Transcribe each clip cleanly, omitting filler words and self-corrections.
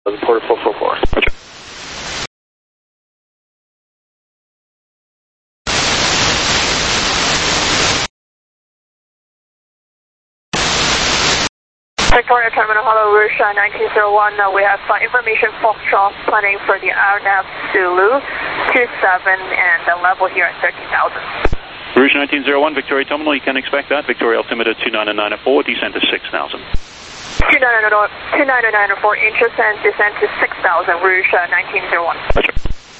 Porter 444. Roger. Victoria Terminal, hello, Rouge 1901. We have information Foxtrot planning for the RNAV Zulu 27 and the level here at 13,000. Rouge 1901, Victoria Terminal, you can expect that. Victoria altimeter 29904, descent to 6,000. 29904, interest and descent to 6,000, Rouge 1901. Roger.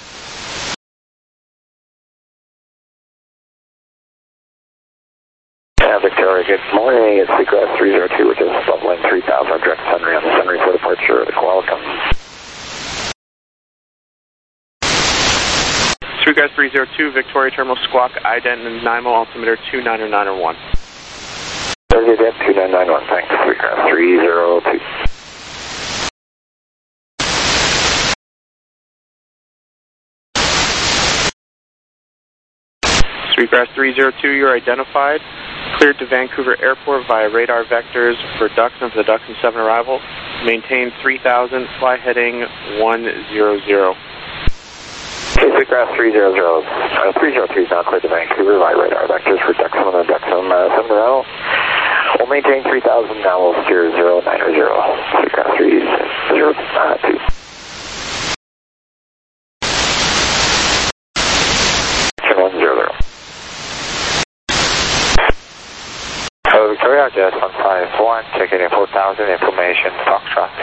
Victoria, good morning. It's Seagrass 302, which is leveling 3,000, direct Sunray on the Sunray for departure. The welcome. Seagrass 302, Victoria Terminal, Squawk, ident and NIMO, altimeter 29901. 2991, thanks. Seagrass 302. Seagrass 302, you're identified. Cleared to Vancouver Airport via radar vectors for Duxon for the Duxon 7 arrival. Maintain 3000, fly heading 100. Seagrass 302 is now cleared to Vancouver via radar vectors for Duxon and the Duxon 7 arrival. We'll maintain 3000, now we'll steer 090. Seagrass 302. Victoria, Jazz 151, checking in 4000, information, Foxtrot.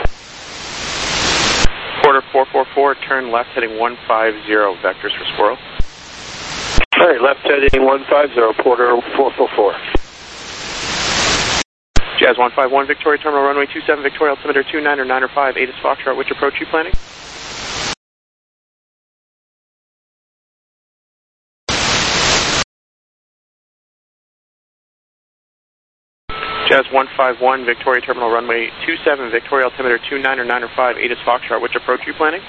Porter 444, turn left heading 150, vectors for Squirrel. Alright, left heading 150, Porter 444. Jazz 151, Victoria Terminal, runway 27, Victoria altimeter 29905, ATIS Foxtrot, which approach you planning? Jazz 151, Victoria Terminal, runway 27, Victoria altimeter 29905, ATIS Foxtrot, which approach you planning?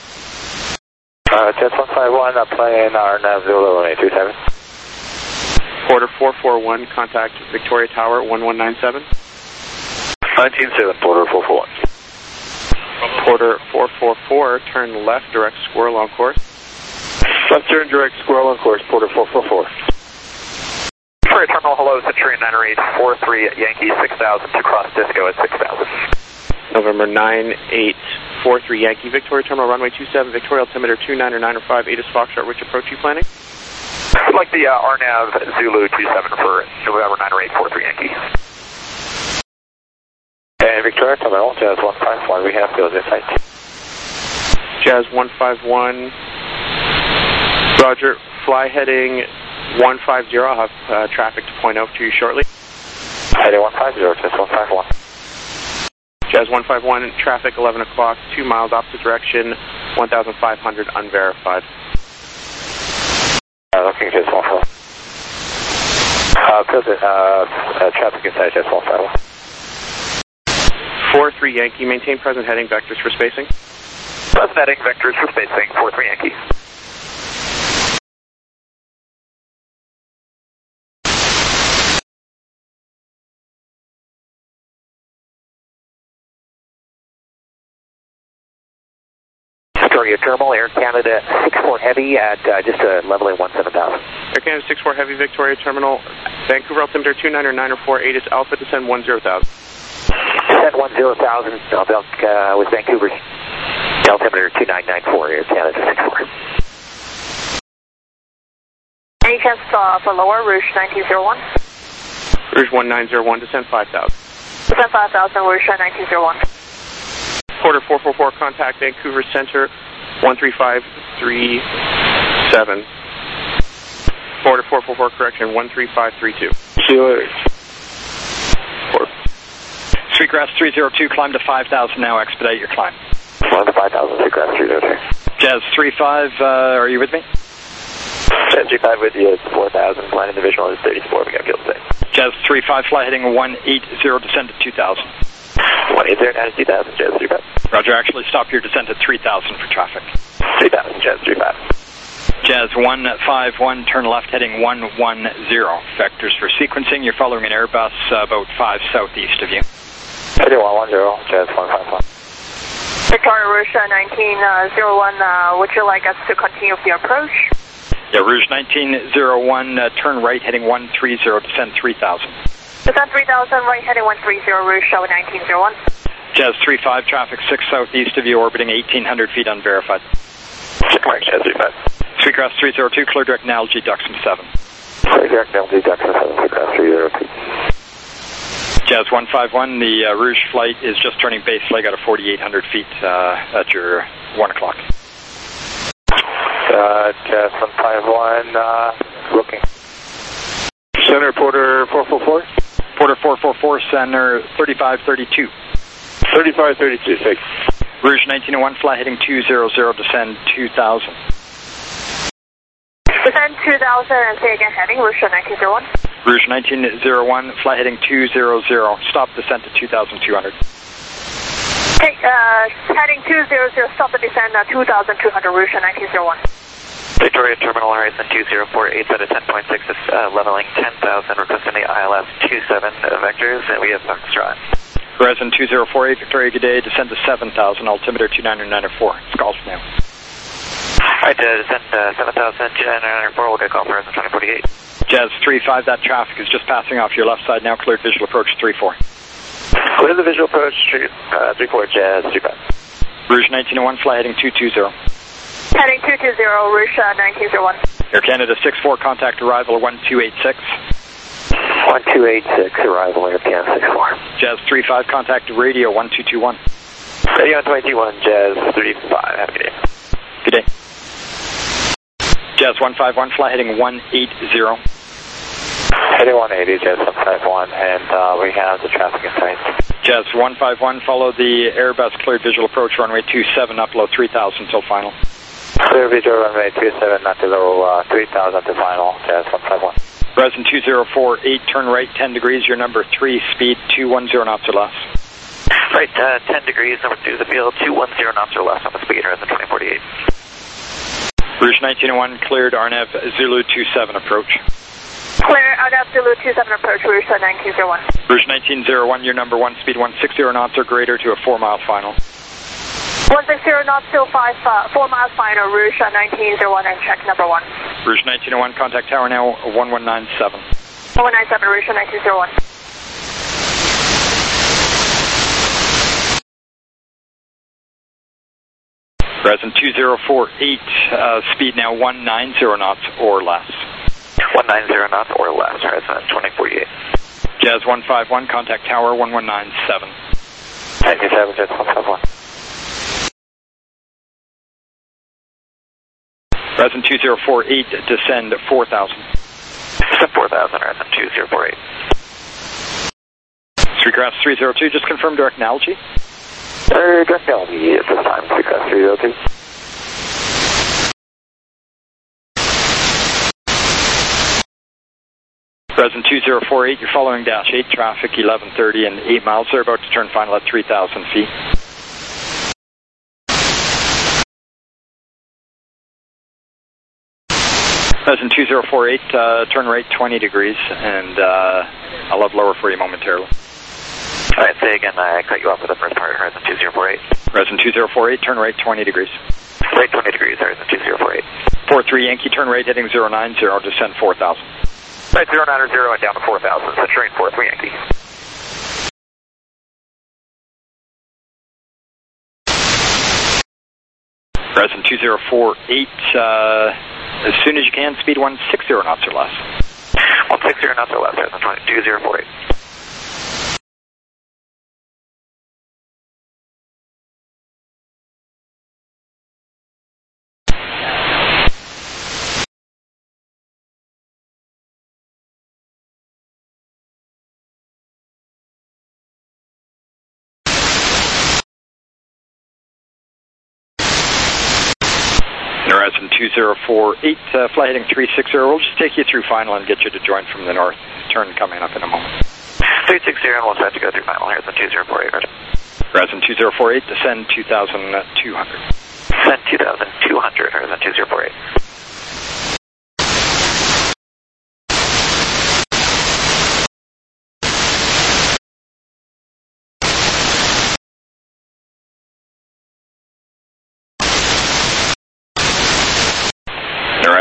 Jazz 151, playing our nav Zulu 27. Porter 441, contact Victoria Tower 1197. 197, Porter 441. Porter 444, turn left, direct Squirrel on course. Left turn, direct Squirrel on course, Porter 444. Victoria Terminal, hello, Centurion 90843 Yankee 6000 to cross Disco at 6,000. November 9843 Yankee, Victoria Terminal, runway 27, Victoria altimeter 29905, ATIS Foxtrot, which approach you planning? I'd like the RNAV Zulu 27 for November 90843 Yankee. And Victoria Terminal, Jazz 151, we have those insights. Jazz 151, Roger, fly heading 150, I'll have traffic to point out to you shortly. Heading 150, Jazz 151. Jazz 151, traffic 11 o'clock, 2 miles opposite direction, 1,500 unverified. Looking Jazz 151. Present, traffic inside Jazz 151. 43 Yankee, maintain present heading, vectors for spacing. Present heading, vectors for spacing, 43 Yankee. Victoria Terminal, Air Canada 64 Heavy at just leveling 17,000. Air Canada 64 Heavy, Victoria Terminal, Vancouver altimeter 29904, ATIS Alpha, descend 10,000. Descend 10,000, with Vancouver's altimeter 2994, Air Canada 64. Any chance for lower, Rouge 1901? Rouge 1901, descend 5,000. Descend 5,000, Rouge 1901. Porter 444, contact Vancouver Center 13537. Porter 444, correction 13532. See you later. Seagrass 302, climb to 5,000 now, expedite your climb. 1 to 5,000, Seagrass 302. Jazz 35, are you with me? Jazz 35 with you, it's 4,000, flying in the visual is 34, we got field safe. Jazz 35, fly heading 180, descend to 2,000. 180, down to 2,000, Jazz 35. Roger, actually stop your descent at 3,000 for traffic. 3,000, Jazz 35. Jazz 151, turn left heading 110. Vectors for sequencing, you're following an Airbus about 5 southeast of you. Heading 110, Jazz 151. Victoria Rouge 1901, would you like us to continue with the approach? Yeah, Rouge 1901, turn right heading 130, descend 3000. Descend 3000, right heading 130, Rouge 1901. Jazz 35, traffic 6 southeast of you, orbiting 1800 feet unverified. Mark Jazz 35. Sweetgrass 302, clear direct analogy, Duxon 7. Clear direct analogy, Duxon 7, Sweetgrass 302. Jazz 151, the Rouge flight is just turning base leg out of 4,800 feet at your 1 o'clock. Jazz 151, looking. Center Porter 444? Porter 444, center 3532. 3532, thanks. Rouge 1901, fly heading 200, descend 2000. Descend 2000 and say again heading, Rouge 1901. Rouge 1901, fly heading 200, stop descent to 2200. Okay, heading 200, stop the descent 2200, Rouge 1901. Victoria Terminal Horizon 2048 at a 10.6 is leveling 10,000, requesting the ILS 27 vectors, and we have Foxtrot. Horizon 2048, Victoria, good day, descend to 7,000, altimeter 29904. It's golf now. Alright, descend 7,000, 29904, we'll get call for Horizon 2048. Jazz 35, that traffic is just passing off your left side now, cleared visual approach 34. Clear the visual approach, 34, Jazz 35. Rouge 1901, fly heading 220. Heading 220, Rouge 1901. Air Canada 64, contact arrival 1286. 1286, arrival Air Canada 64. Jazz 35, contact radio 1221. Radio 1221, Jazz 35, have a good day. Good day. Jazz 151, fly heading 180. Heading 180, Jazz 151, and we have the traffic in sight. Jazz 151, follow the Airbus cleared visual approach runway 27, up below 3000 till final. Clear visual runway 27, not below 3000 to final, Jazz 151. Horizon 2048, turn right 10 degrees, your number 3, speed 210 knots or less. Right, 10 degrees, number 2 the field, 210 knots or less on the speed, Horizon 2048. Rouge 1901, cleared RNAV Zulu 27 approach. Clear RNAV Zulu 27 approach, Rouge 1901. Rouge 1901, your number 1, speed 160 knots or greater to a 4-mile final. 160 knots till 4 miles final, Rouge 1901, and check number 1. Rouge 1901, contact tower now 1197. 1197, Rouge 1901. Horizon 2048, speed now 190 knots or less. 190 knots or less, Horizon 2048. Jazz 151, contact tower 1197. 97, Jazz 151. Horizon 2048, descend 4000. Descend 4000, Horizon 2048. Sweetgrass 302, just confirm direct analogy. Direct analogy at this time, Sweetgrass 302. Horizon 2048, you're following dash 8, traffic 1130 and 8 miles. They're about to turn final at 3000 feet. Horizon 2048, turn right 20 degrees, and I'll have lower for you momentarily. Alright, say again, I cut you off with the first part, Horizon 2048. Horizon 2048, turn right 20 degrees. Right 20 degrees, Horizon 2048. 43 Yankee, turn right heading 090, descend 4000. Right, 090 and down to 4000, so train 43 Yankee. Horizon 2048, as soon as you can, speed 160 knots or less. 160 knots or less, Horizon 2048. Horizon 2048, fly heading 360. We'll just take you through final and get you to join from the north. Turn coming up in a moment. 360 and we'll start to go through final, Horizon 2048, Roger. Horizon 2048, descend 2200. Descend 2200, Horizon 2048.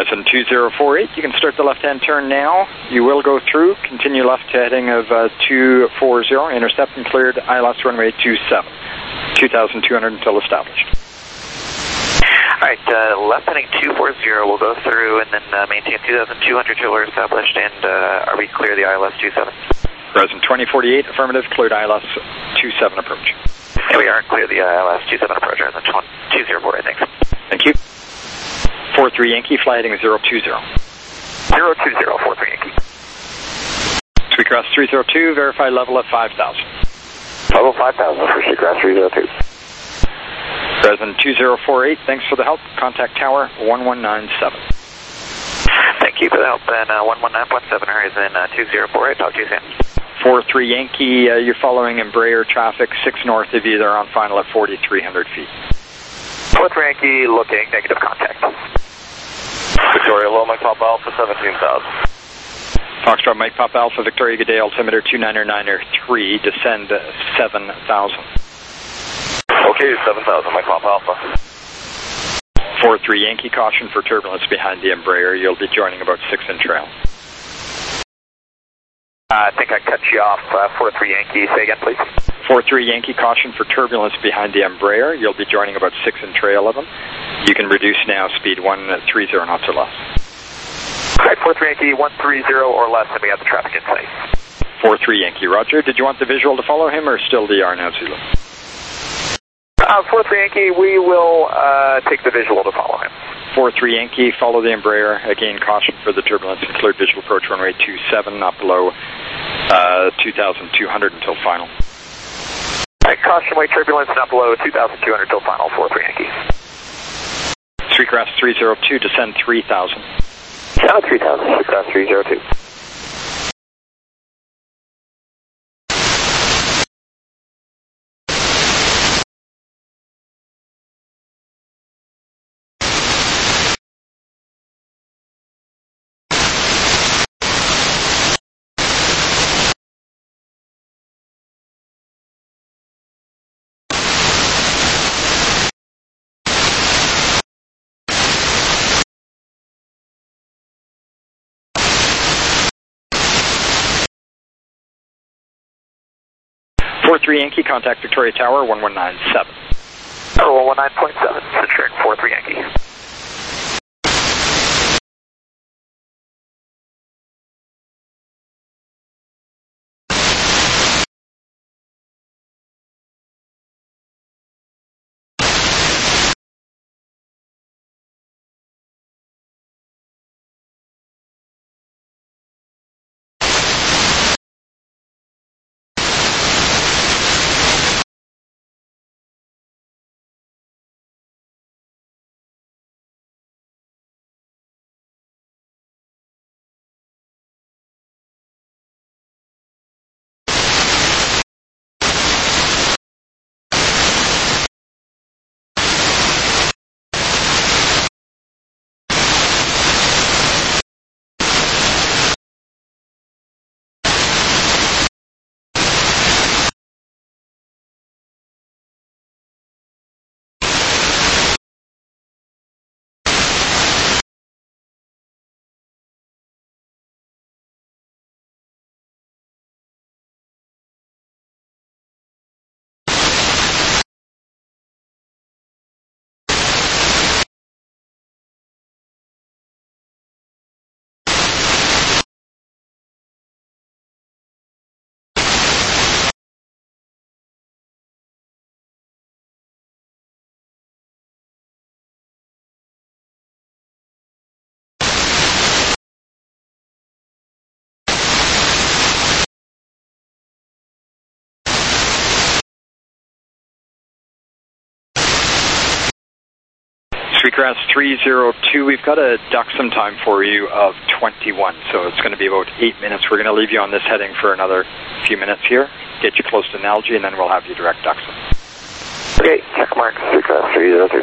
Horizon 2048, you can start the left-hand turn now. You will go through, continue left to heading of 240, intercept and cleared ILS runway 27, 2,200 until established. All right, left heading 240, we'll go through and then maintain 2,200 till we're established, and are we clear the ILS 27? Horizon 2048, affirmative, cleared ILS 27 approach. And we are clear the ILS 27 approach, Horizon 204, thanks. Thank you. 43 Yankee, fly heading 020. 020, 43 Yankee. Sweetgrass 302, verify level of 5,000. Level 5,000 for Sweetgrass 302. Horizon 2048, thanks for the help. Contact tower 1197. Thank you for the help, and 119.7 Horizon 2048, talk to you soon. 43 Yankee, you're following Embraer traffic 6 north of you, they're on final at 4,300 feet. 43 Yankee, looking, negative contact. Victoria Loma, Papa Alpha 17,000. Foxtrot Mike Papa Alpha, Victoria Good Day, altimeter 299er3, descend 7,000. Okay, 7,000, Mike Papa Alpha. 43 Yankee, caution for turbulence behind the Embraer, you'll be joining about 6 in trail. I think I cut you off, 43 Yankee, say again please. 43 Yankee, caution for turbulence behind the Embraer, you'll be joining about 6 in trail of them. You can reduce now, speed 130 knots or less. Alright, 43 Yankee, 130 or less, and we have the traffic in place. 43 Yankee, roger. Did you want the visual to follow him, or still DR now, Zulu? 43 Yankee, we will take the visual to follow him. 43 Yankee, follow the Embraer. Again, caution for the turbulence and cleared visual approach runway 27, not below 2,200 until final. Alright, caution wait turbulence, not below 2,200 until final, 43 Yankee. Sweetgrass 302, descend 3,000. Down 3,000, Sweetgrass 302. Yankee, contact Victoria Tower 1197. 119.7, Centurion 43 Yankee. Sweetgrass 302, we've got a Duxham time for you of 21, so it's going to be about 8 minutes. We're going to leave you on this heading for another few minutes here, get you close to Nalgene, and then we'll have you direct Duxham. Okay, check mark, Sweetgrass 302.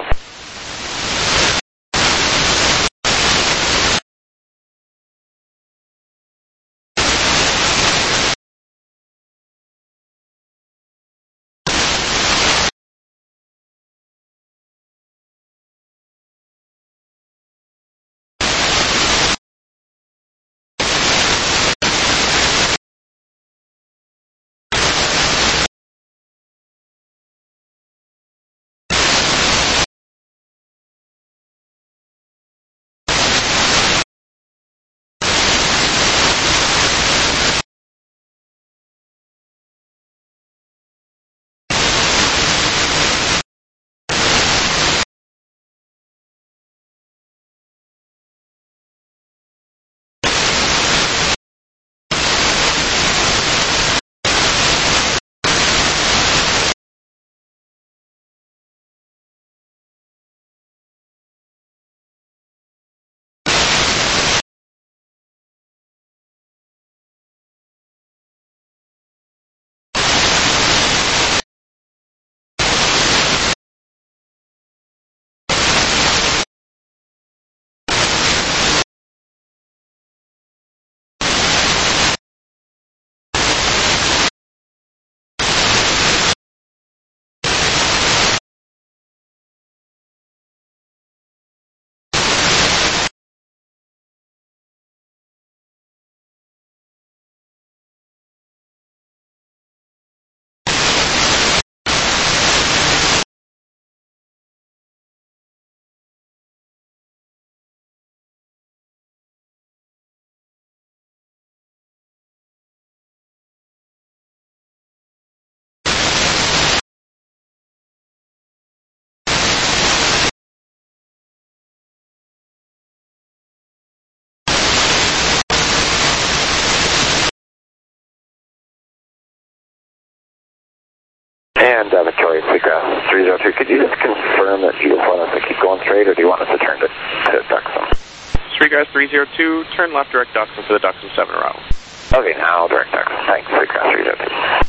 Victoria, Seagrass 302. Could you just confirm that you just want us to keep going straight, or do you want us to turn to Duxon? Seagrass 302, turn left direct Duxon for the Duxon 7 arrival. Okay, now direct Duxon. Thanks, Seagrass 302.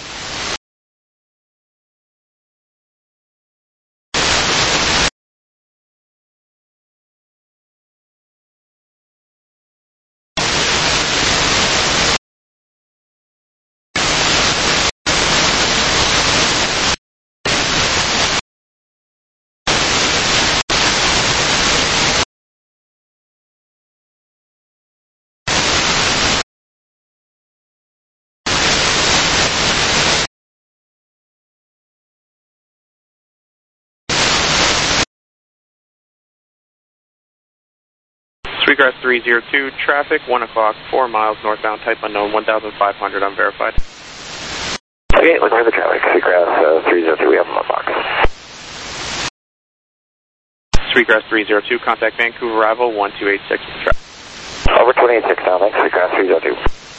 Sweetgrass 302, traffic, 1 o'clock, 4 miles northbound, type unknown, 1,500 unverified. Okay, looking for the traffic. Sweetgrass 302, we have them on box. Sweetgrass 302, contact Vancouver arrival, 1286 with traffic. Over 286 now, thanks, Sweetgrass 302.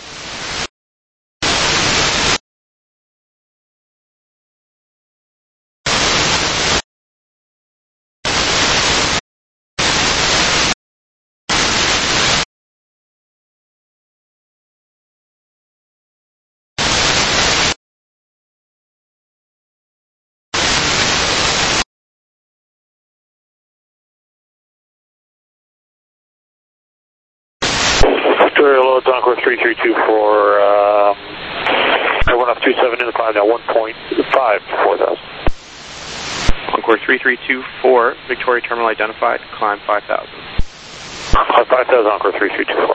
Victoria Low, Encore 332 for I went up 27 in the climb now 1.5 4,000. Encore 3324, Victoria Terminal identified, climb 5,000. 5,000 Encore 3324.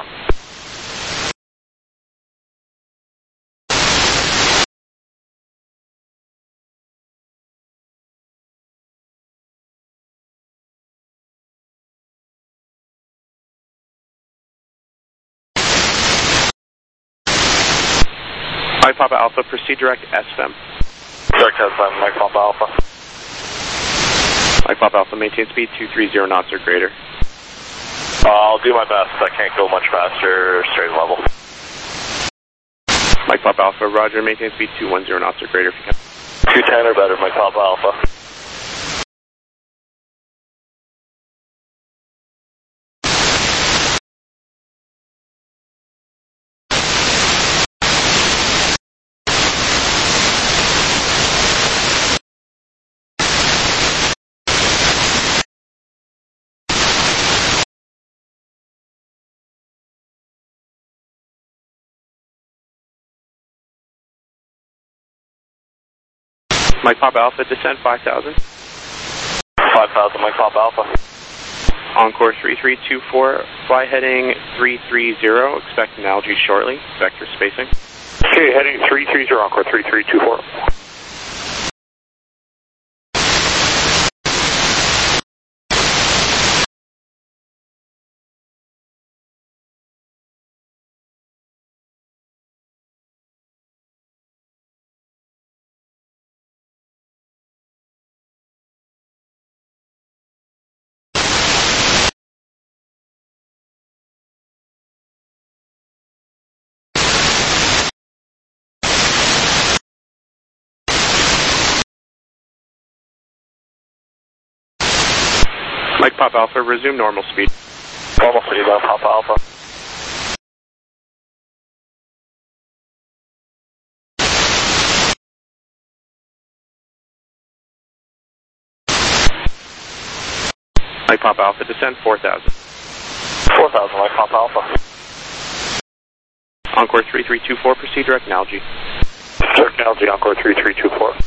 Mike Papa Alpha, proceed direct SFM. Direct SFM, Mike Papa Alpha. Mike Papa Alpha, maintain speed 230 knots or greater. I'll do my best. I can't go much faster, straight and level. Mike Papa Alpha, roger, maintain speed 210 knots or greater if you can. 210 or better, Mike Papa Alpha. Mike Papa Alpha, descend 5,000. 5,000, Mike Papa Alpha. Encore 3324, fly heading 330, expect an algae shortly, vector spacing. Okay, heading 330, Encore 3324. Mike Papa Alpha, resume normal speed. Normal speed, Mike Papa Alpha. Mike Papa Alpha, descend 4,000. 4,000, Mike Papa Alpha. Encore 3324, proceed direct Nalgene. Direct Nalgene, Encore 3324.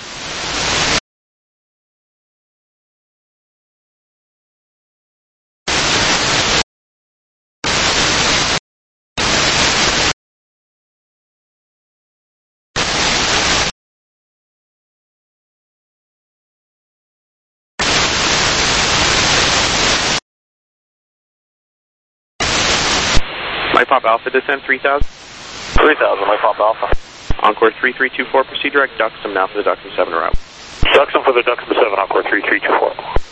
Mike Papa Alpha, descend 3,000. 3,000, Mike Papa Alpha. Encore 3324, proceed direct Duxton now for the Duxton 7 arrival. Duxton for the Duxton 7, Encore 3324.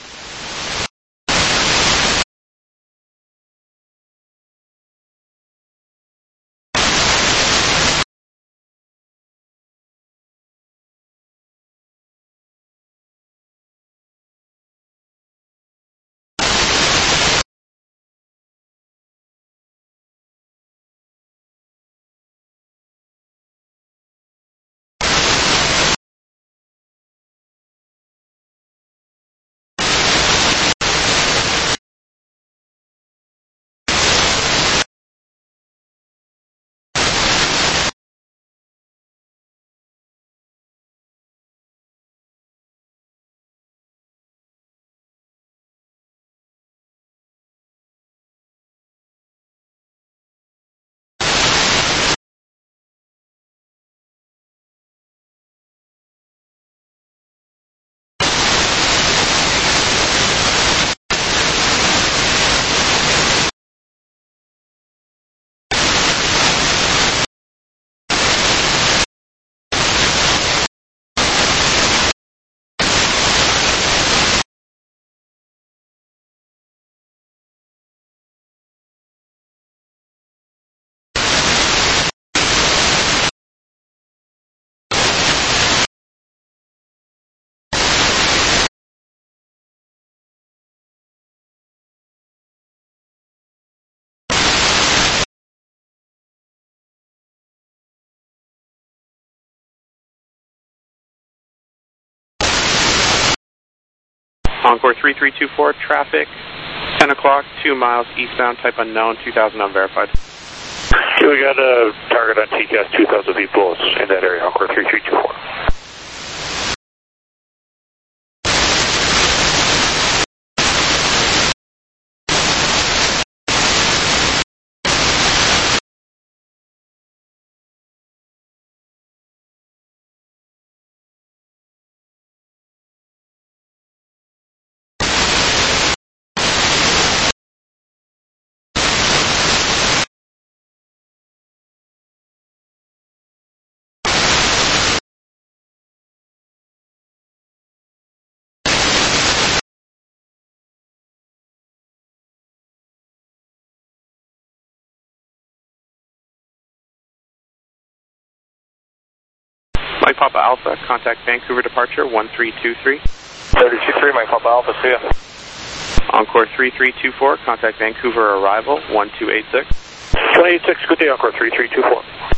Encore 3324, traffic, 10 o'clock, 2 miles eastbound, type unknown, 2000 unverified. We got a target on TCAS 2000 feet below us in that area, Encore 3324. Mike Papa Alpha, contact Vancouver departure 1323. 32-3, Mike Papa Alpha, see ya. Encore 3324, contact Vancouver arrival 1286. 286, good day, Encore 3324.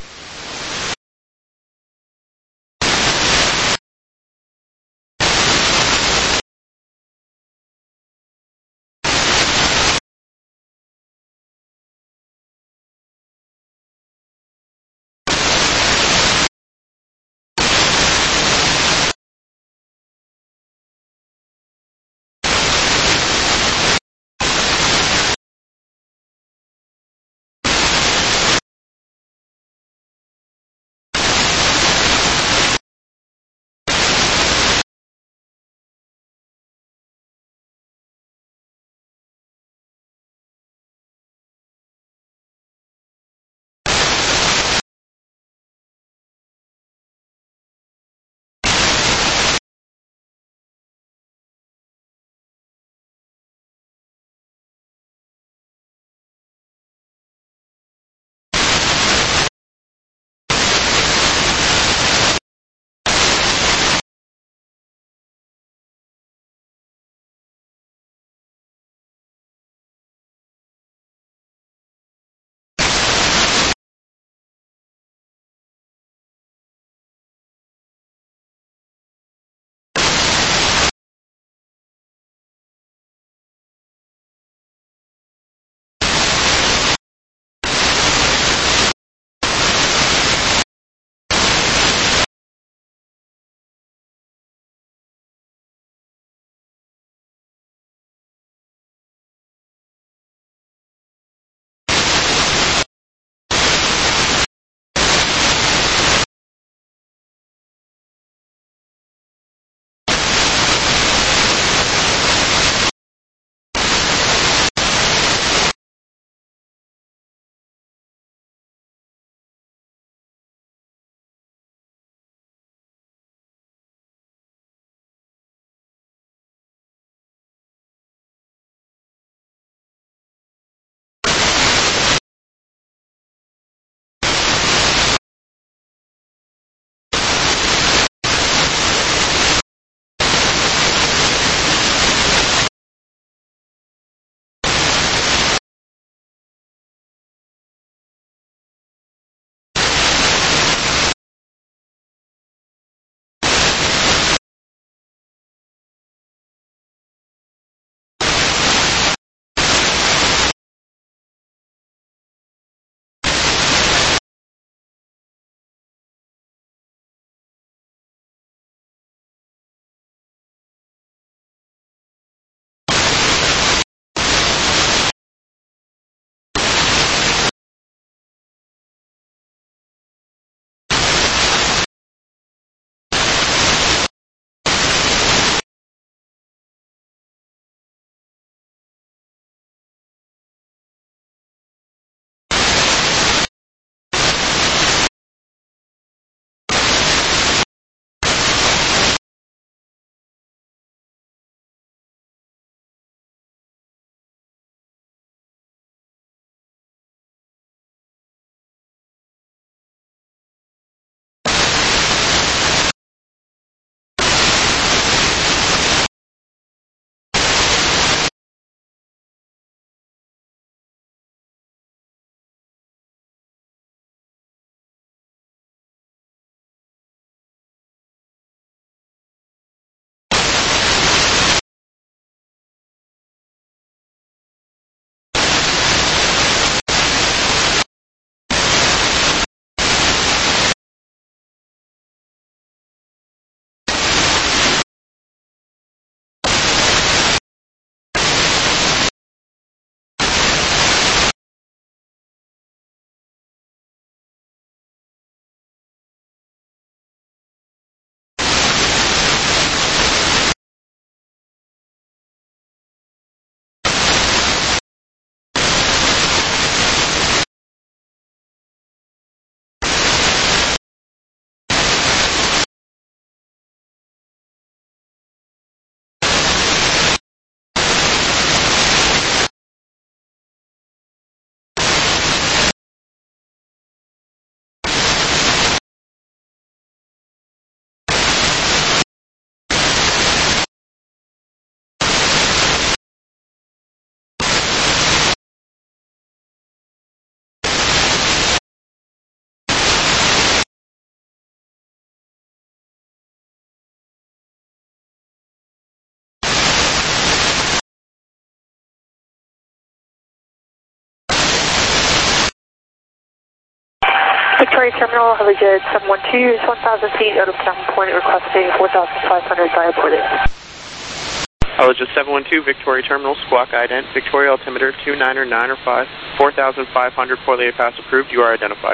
Victoria Terminal, Helijet 712 is 1,000 feet out of Camp Point, requesting 4,500 via Portland. Helijet 712, Victoria Terminal, squawk ident, Victoria altimeter 29905, 4,500 Portland pass approved, you are identified.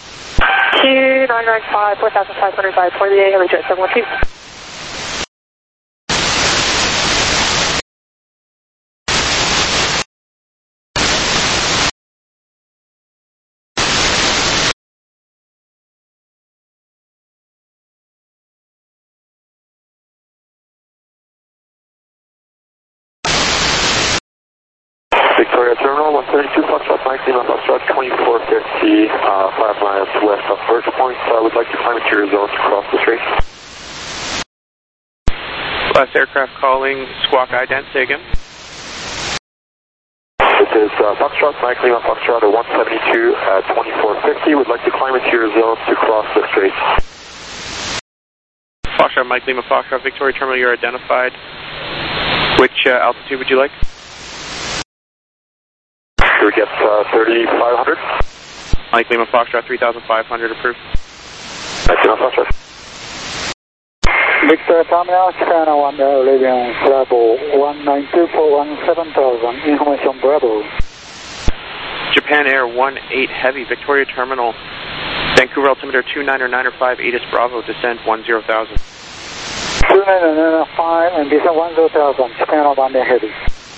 2995, 4,500 via Portland, Helijet 712. Victoria Terminal, 132 Foxtrot, Mike Lima Foxtrot, 2450, 5 miles west of Birch Point. I would like to climb to your zone to cross the strait. Last aircraft calling, squawk ident, say again. This is Foxtrot, Mike Lima Foxtrot at 172 at 2450. Would like to climb into your zone to cross the strait. Foxtrot, Mike Lima Foxtrot, Victoria Terminal, you're identified. Which altitude would you like? We get 3,500. Mike Lima Foxtrot, 3,500 approved. Mike Lima Foxtrot. Victoria Terminal, China 1 Leaving Bravo 192417000, information Bravo. Japan Air 18 Heavy, Victoria Terminal, Vancouver altimeter 29905, ATIS Bravo, descent 10,000. 29905 and descent 10,000, Japan 1 Heavy.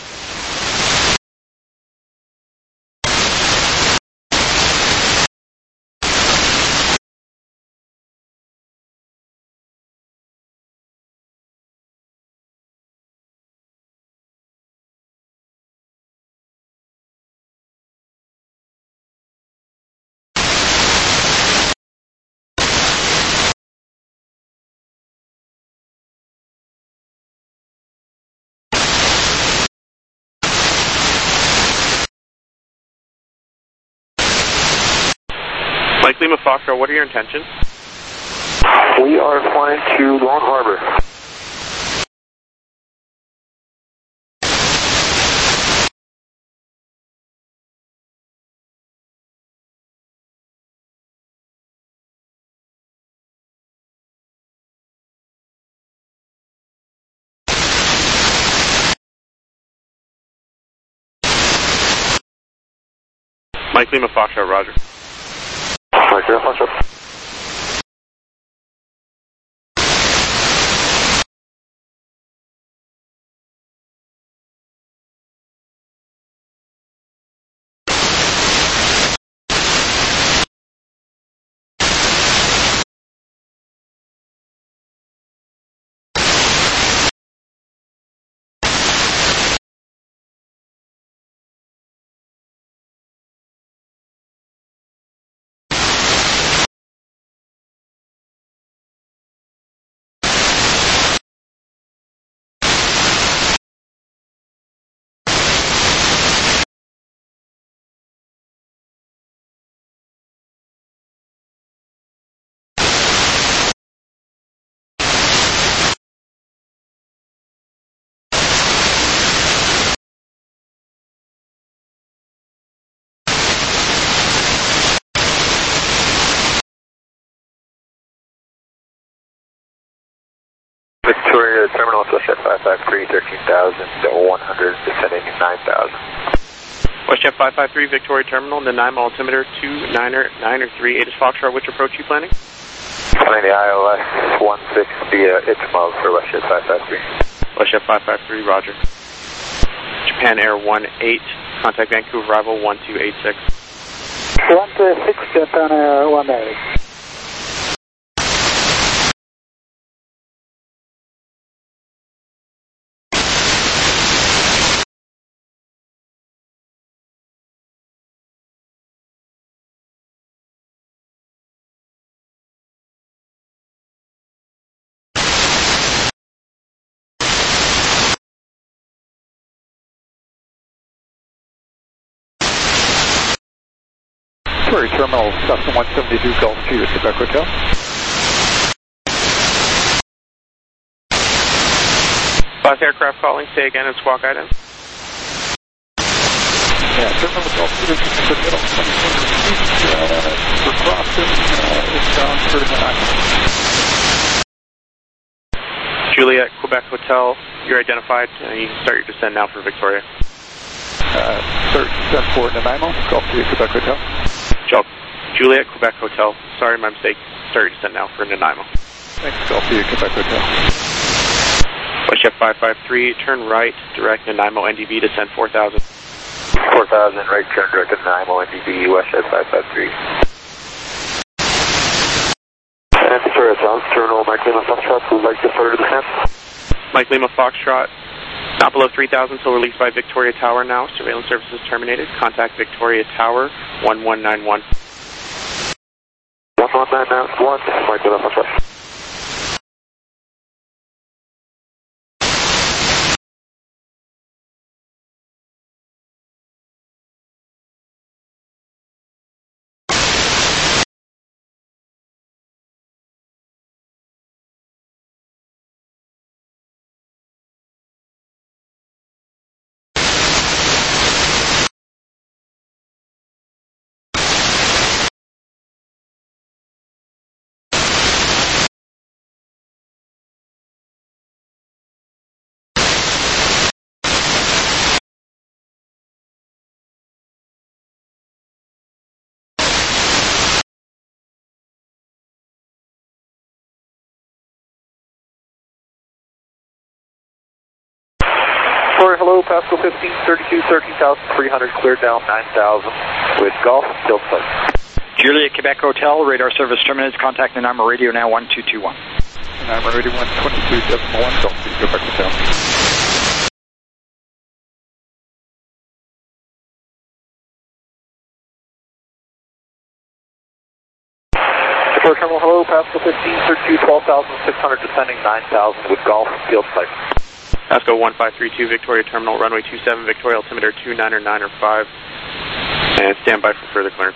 Mike Lima Foxtrot, what are your intentions? We are flying to Long Harbor. Mike Lima Foxtrot, roger. Mike Lima Foxtrot. Victoria Terminal, Westjet 553, 13,100, descending 9,000. Westjet 553, Victoria Terminal, the 9 mile altimeter 29903, ATIS Foxtrot, which approach you planning? Planning the ILS 16 Itmov for Westjet 553. Westjet 553, roger. Japan Air 18, contact Vancouver arrival 1286. 126, Japan Air 18. Victoria Terminal, Cessna 172 Gulf 2 to Quebec Hotel. Last aircraft calling, say again and squawk items. Yeah, terminal Golf Peter, forget all 24 for crossing, it's down for Nanaimo. Juliet, Quebec Hotel, you're identified. You can start your descent now for Victoria. Start descent for Nanaimo, Golf Peter, Quebec Hotel. Juliet, Quebec Hotel, sorry, my mistake. Start your descent now for Nanaimo. Thanks, Golf Peter, Quebec Hotel. WestJet 553, turn right, direct Nanaimo, NDB, descend 4,000. 4,000, right turn direct to Nanaimo, NDB, WestJet 553. And Victoria South, terminal Mike Lima Foxtrot, would like to further descent. Mike Lima Foxtrot, not below 3,000, so released by Victoria Tower now. Surveillance services terminated. Contact Victoria Tower, 1191. 1191, Mike Lima Foxtrot. Sorry, hello, Pascal 1532, 13,300, cleared down 9,000 with Golf, still close. Juliet, Quebec Hotel, radar service terminated. Contact Nanaimo Radio now 1221. Nanaimo Radio 122.1, Golf Peter, Quebec Hotel. Terminal, hello, Pascal 1532, 12,600, descending 9,000 with Golf, field flight. Pasco 1532, Victoria Terminal, runway 27, Victoria altimeter 29905, and stand by for further clearance.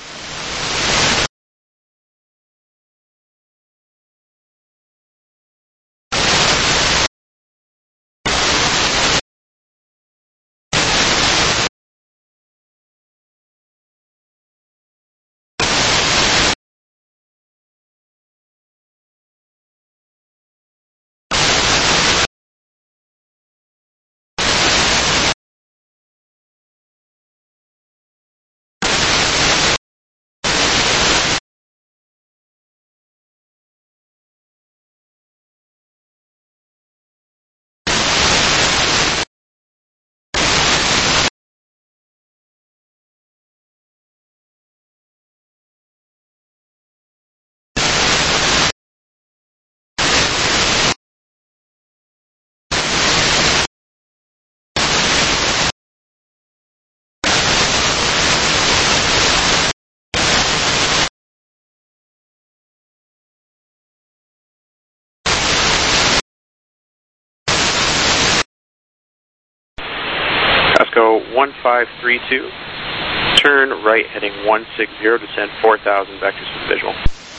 Pasco 1532, turn right heading 160, descend 4,000, vectors for visual.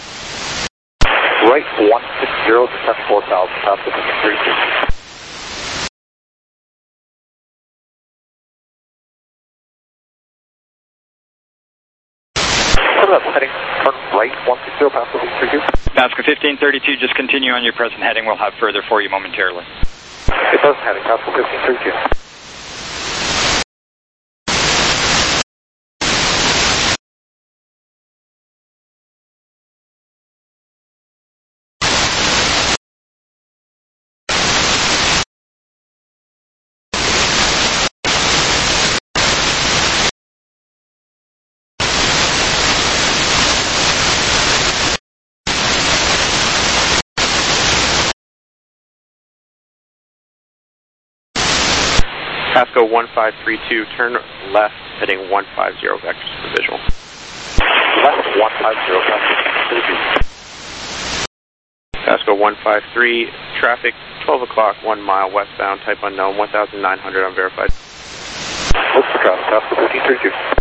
Right 160, descend 4,000, Pasco 1532. Heading turn right 160, Pasco 1532. Pasco 1532, just continue on your present heading. We'll have further for you momentarily. It does heading, Pasco 1532. Pasco 1532, turn left heading 150, vectors for visual. Left 150, vectors. Pasco 153, traffic 12 o'clock, 1 mile westbound, type unknown, 1,900 unverified. What's the traffic, Pasco 1532?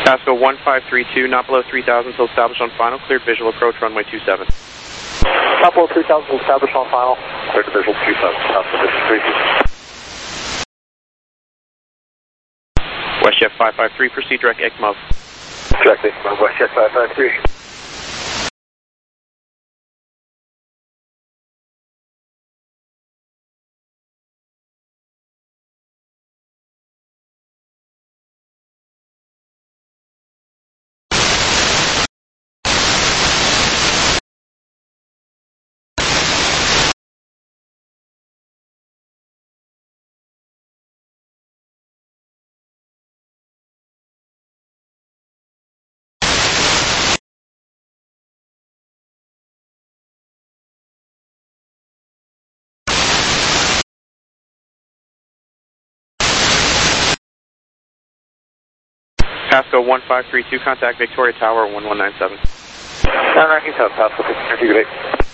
Pasco 1532, not below 3000 until established on final. Cleared visual approach runway 27. Not below 3000 established on final. Cleared visual 27. Pasco 32. WestJet 553, proceed direct ECMO. Direct ECMO, WestJet 553. Pasco 1532, contact Victoria Tower 1197. 997, Pasco 52, good day.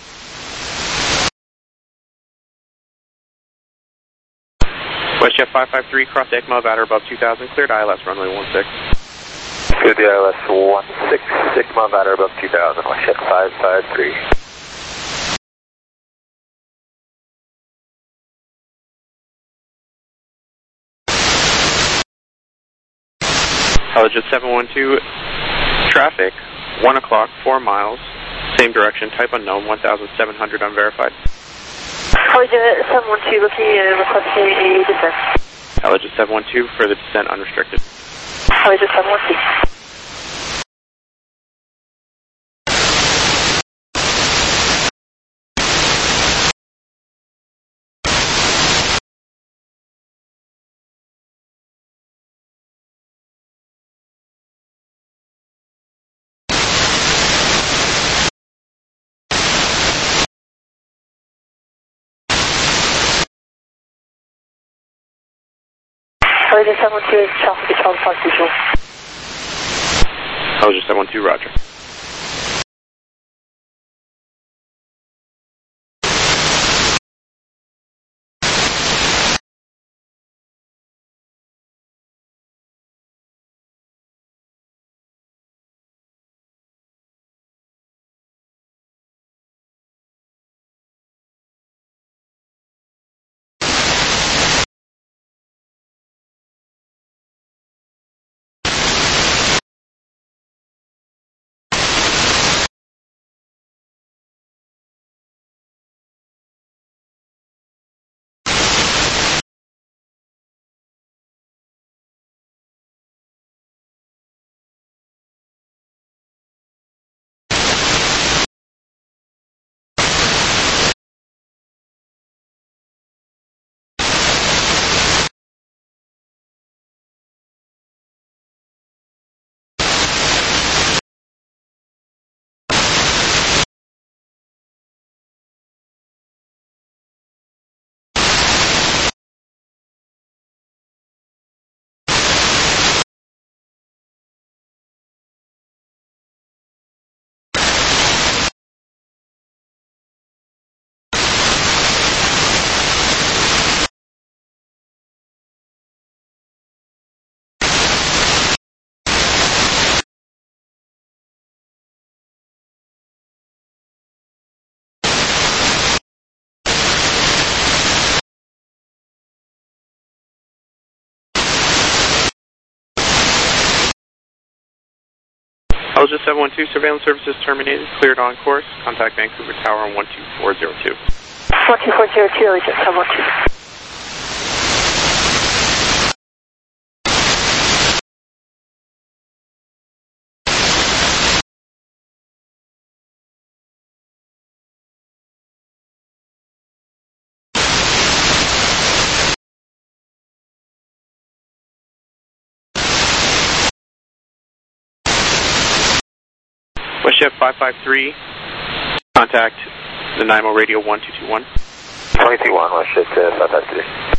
WestJet 553, cross ECMO at or above 2000, cleared ILS runway 16. Good, the ILS 16, 6 mile at or above 2000, WestJet 553. Just 712, traffic, 1 o'clock, 4 miles, same direction, type unknown, 1700 unverified. Just 712, looking requesting a descent. Just 712 for the descent unrestricted. Just 712. Just 712, traffic control, park visual. Just 712, roger. Just 712, surveillance services terminated, cleared on course, contact Vancouver Tower on 12402. 12402, just 712. WestJet 553, contact the NYMO radio 1221. 221, WestJet 553.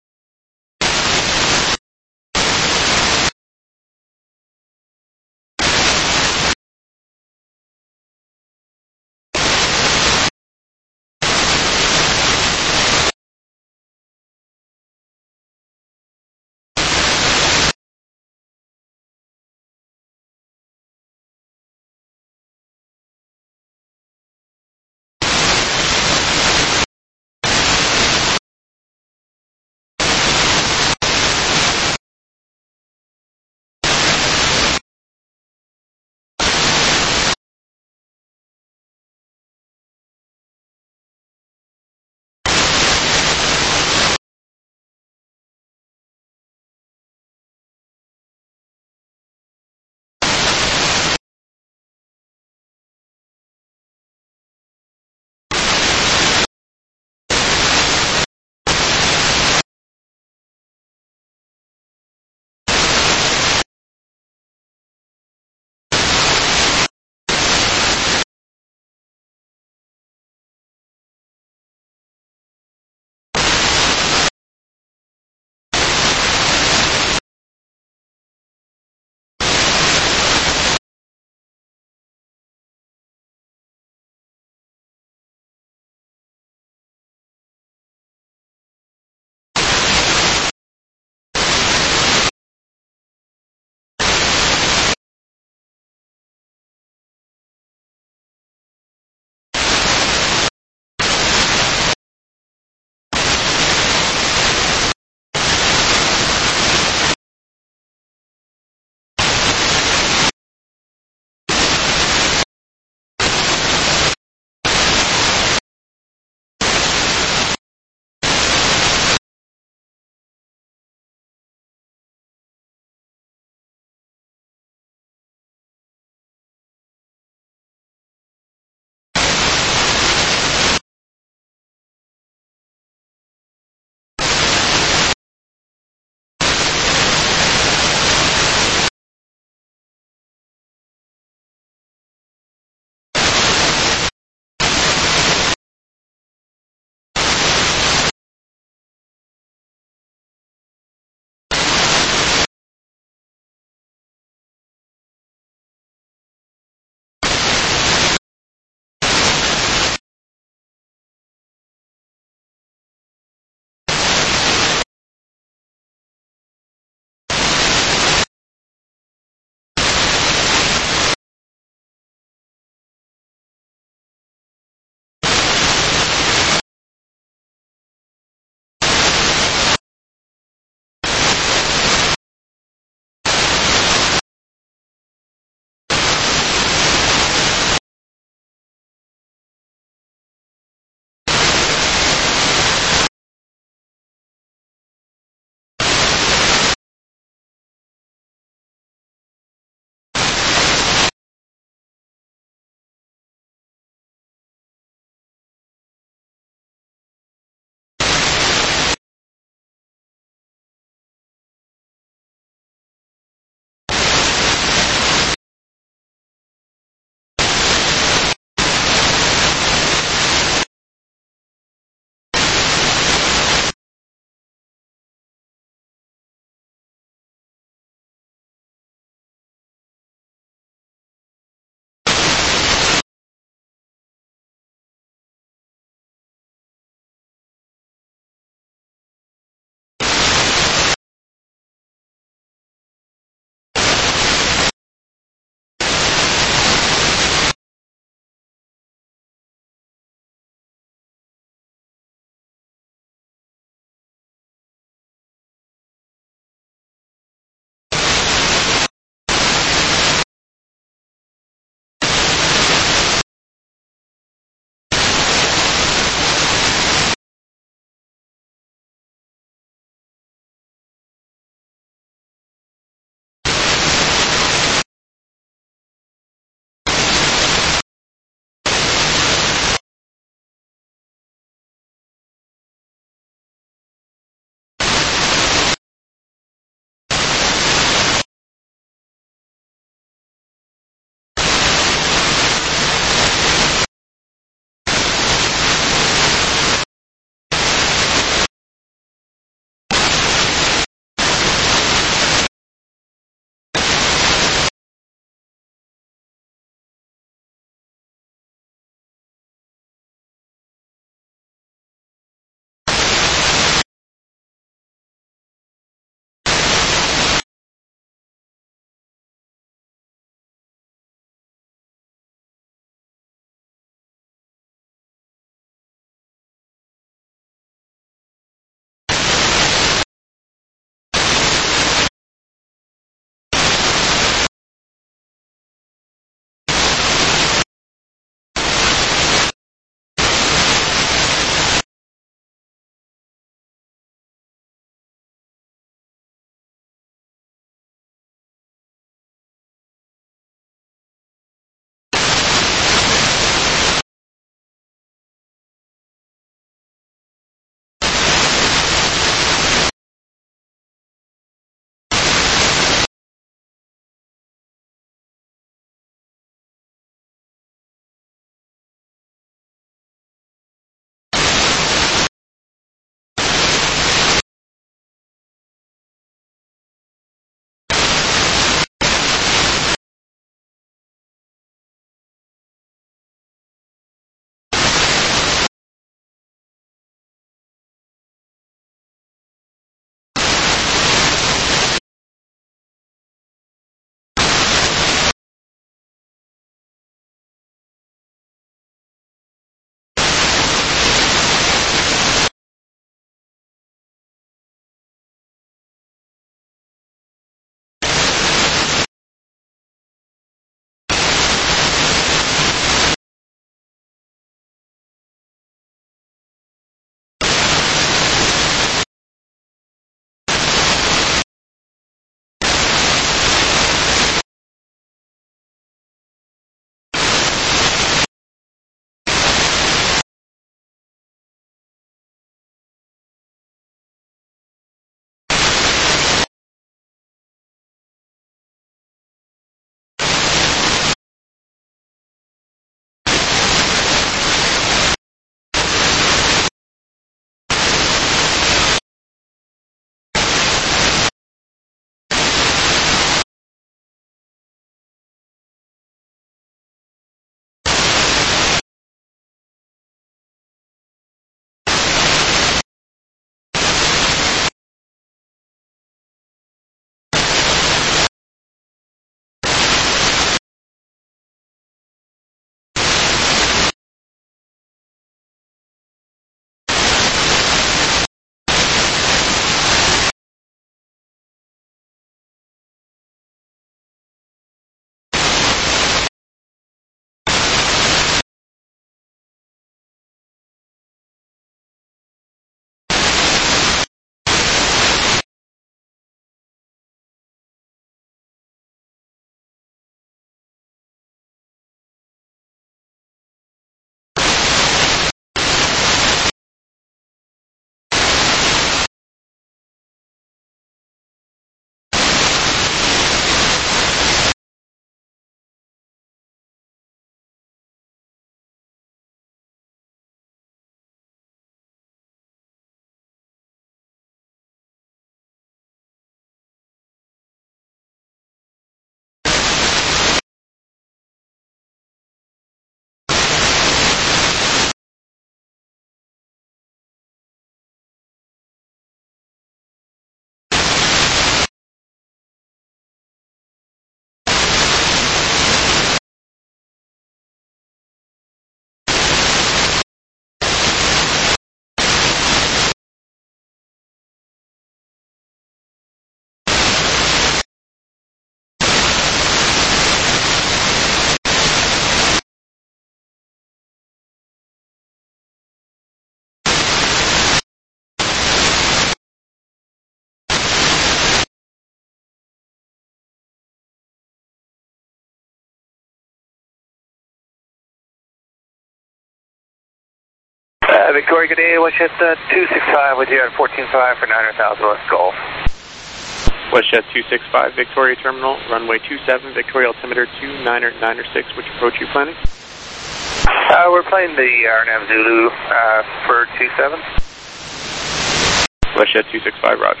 Victoria, good day. WestJet 265 with you at 14.5 for 900,000 West Gulf. WestJet 265, Victoria Terminal, runway 27, Victoria altimeter 2996. Which approach are you planning? We're playing the RNAV Zulu for 27. WestJet 265, roger.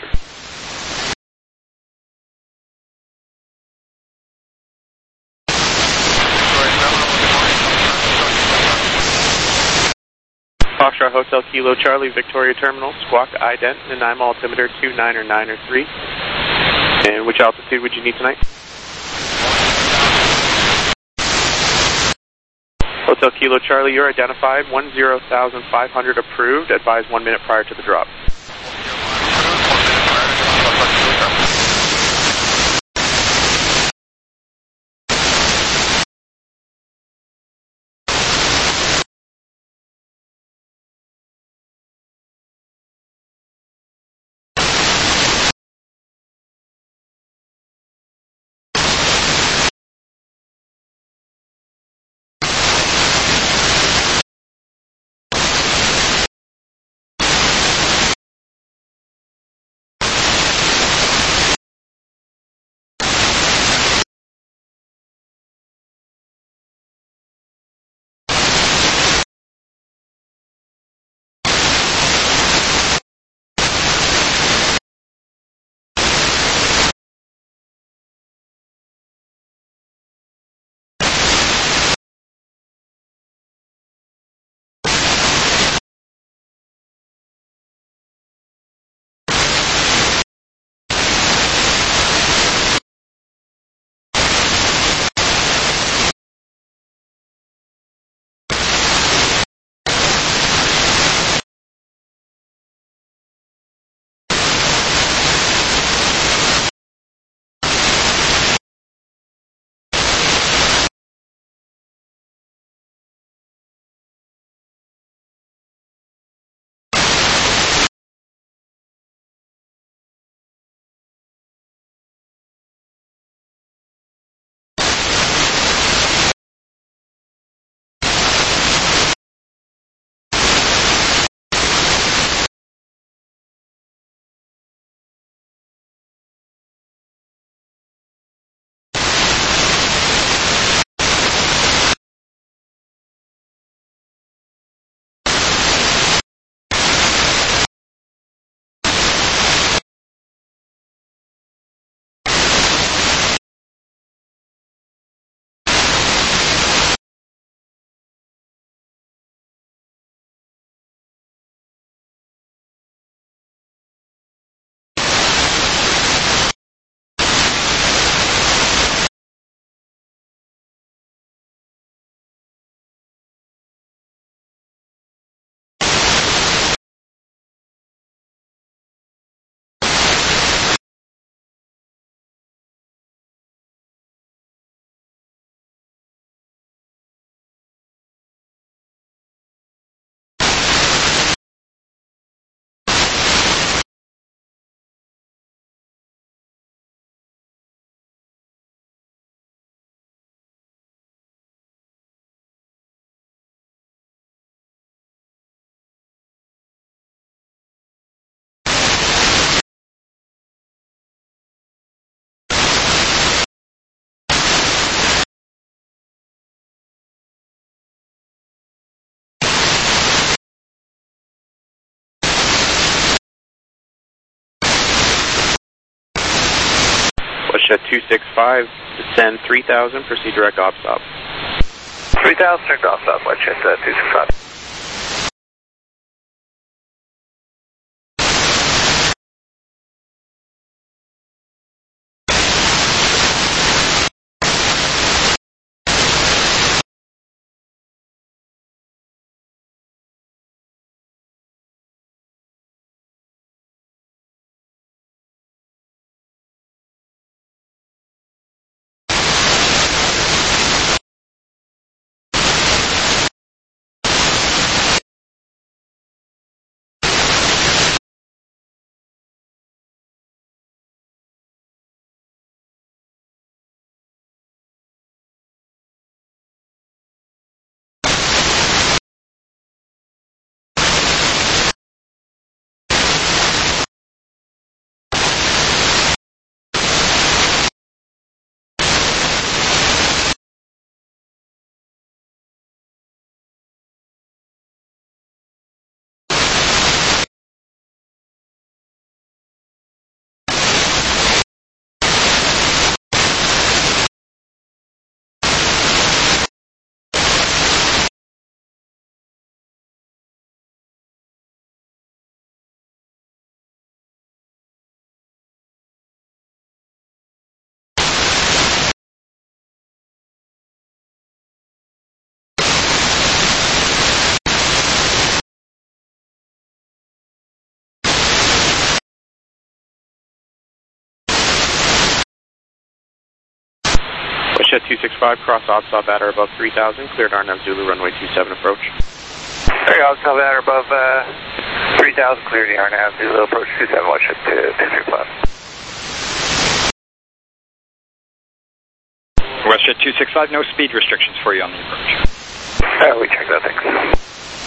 Foxtrot Hotel Kilo Charlie, Victoria Terminal, squawk ident, and I'm altimeter 2993. And which altitude would you need tonight? Hotel Kilo Charlie, you're identified, 10,500 approved, advise 1 minute prior to the drop. WestJet 265, descend 3,000, proceed direct op stop. 3,000, direct op stop, WestJet 265. Westjet 265, cross OBSOP at or above 3000, cleared RNAV Zulu, runway 27 approach. There you go, OBSOP at or above 3000, cleared RNAV Zulu, approach 27, Westjet 265. Westjet 265, no speed restrictions for you on the approach. We checked that, thanks.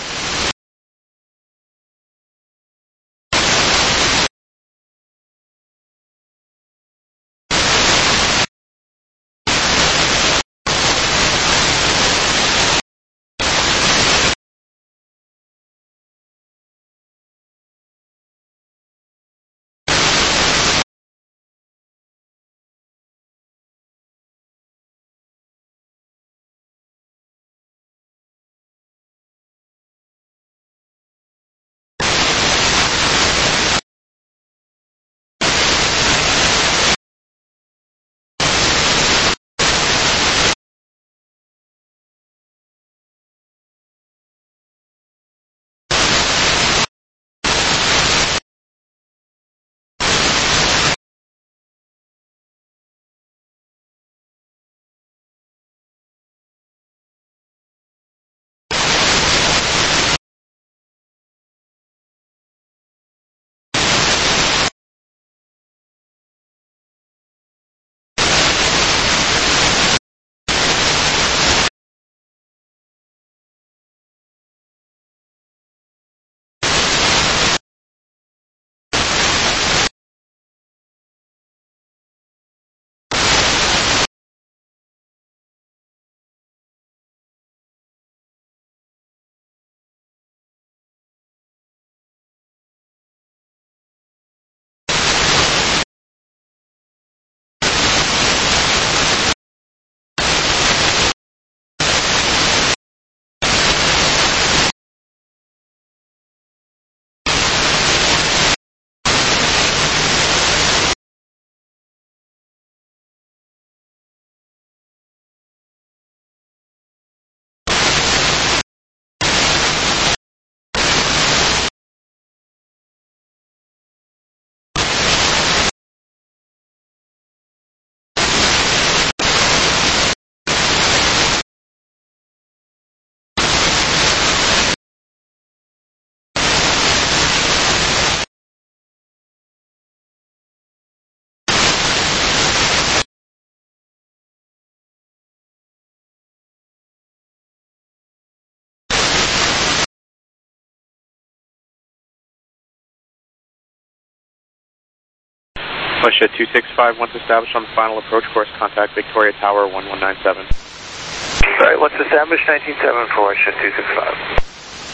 Westjet 265, once established on the final approach course, contact Victoria Tower 1197. Alright, once established, 197 for Westjet 265.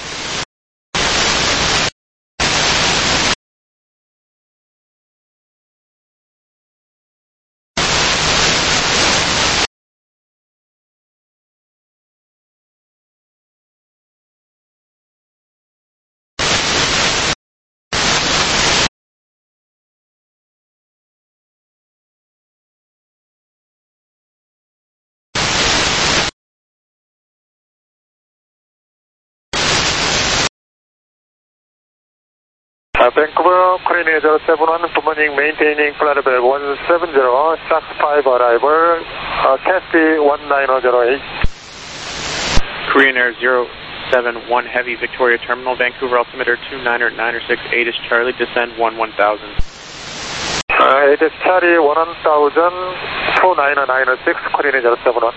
Vancouver, Korean 071, permitting maintaining flight level 170, SOX 5 arrival, Caspi 1908. Korean Air 071 Heavy, Victoria Terminal, Vancouver, altimeter 29906, 8 is Charlie, descend 1000. 8 is Charlie, 1000, 29906, Korean 071.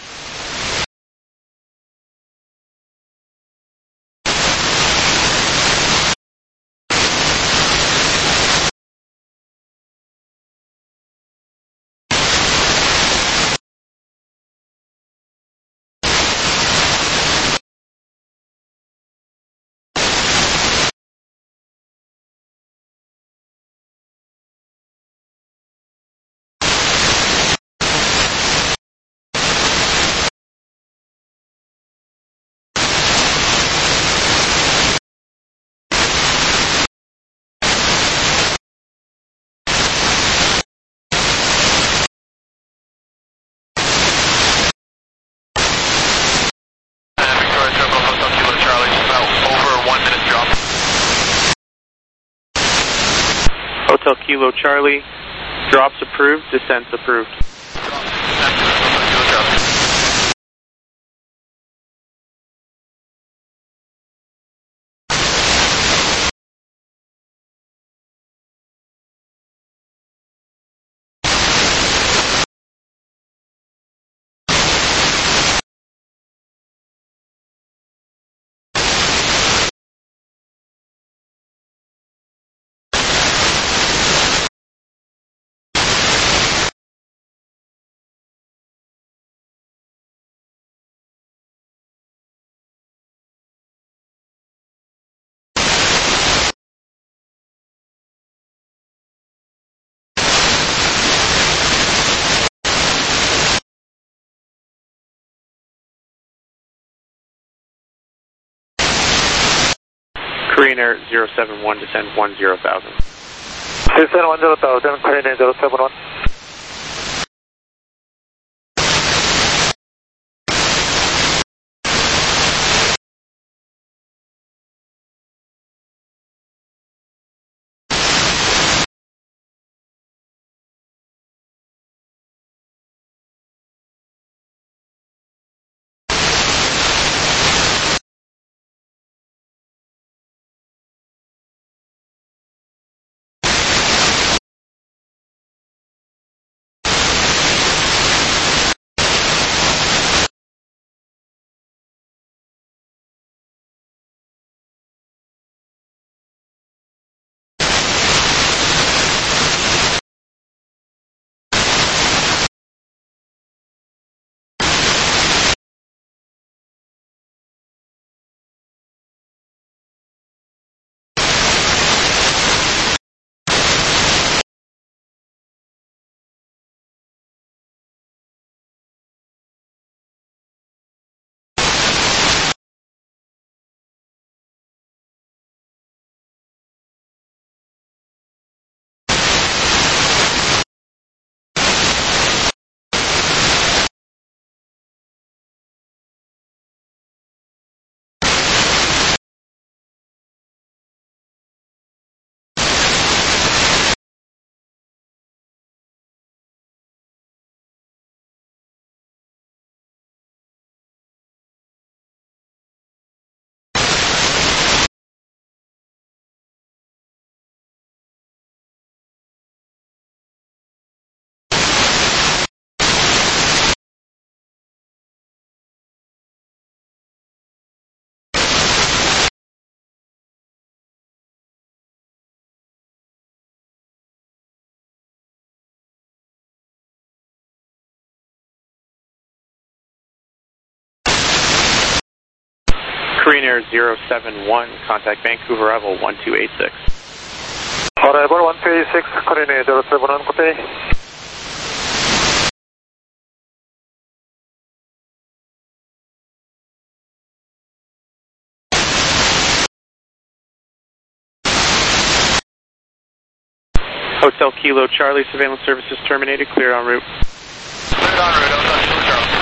Hotel Kilo Charlie, drops approved, descents approved. Korean Air 071, descend 10,000. Descend 10,000, Korean Air 071. Korean Air 071, contact Vancouver arrival 1286. Arrival 1286, Korean Air 071, copy. Hotel Kilo Charlie, surveillance services terminated, clear en route. Cleared en route, Hotel Kilo Charlie.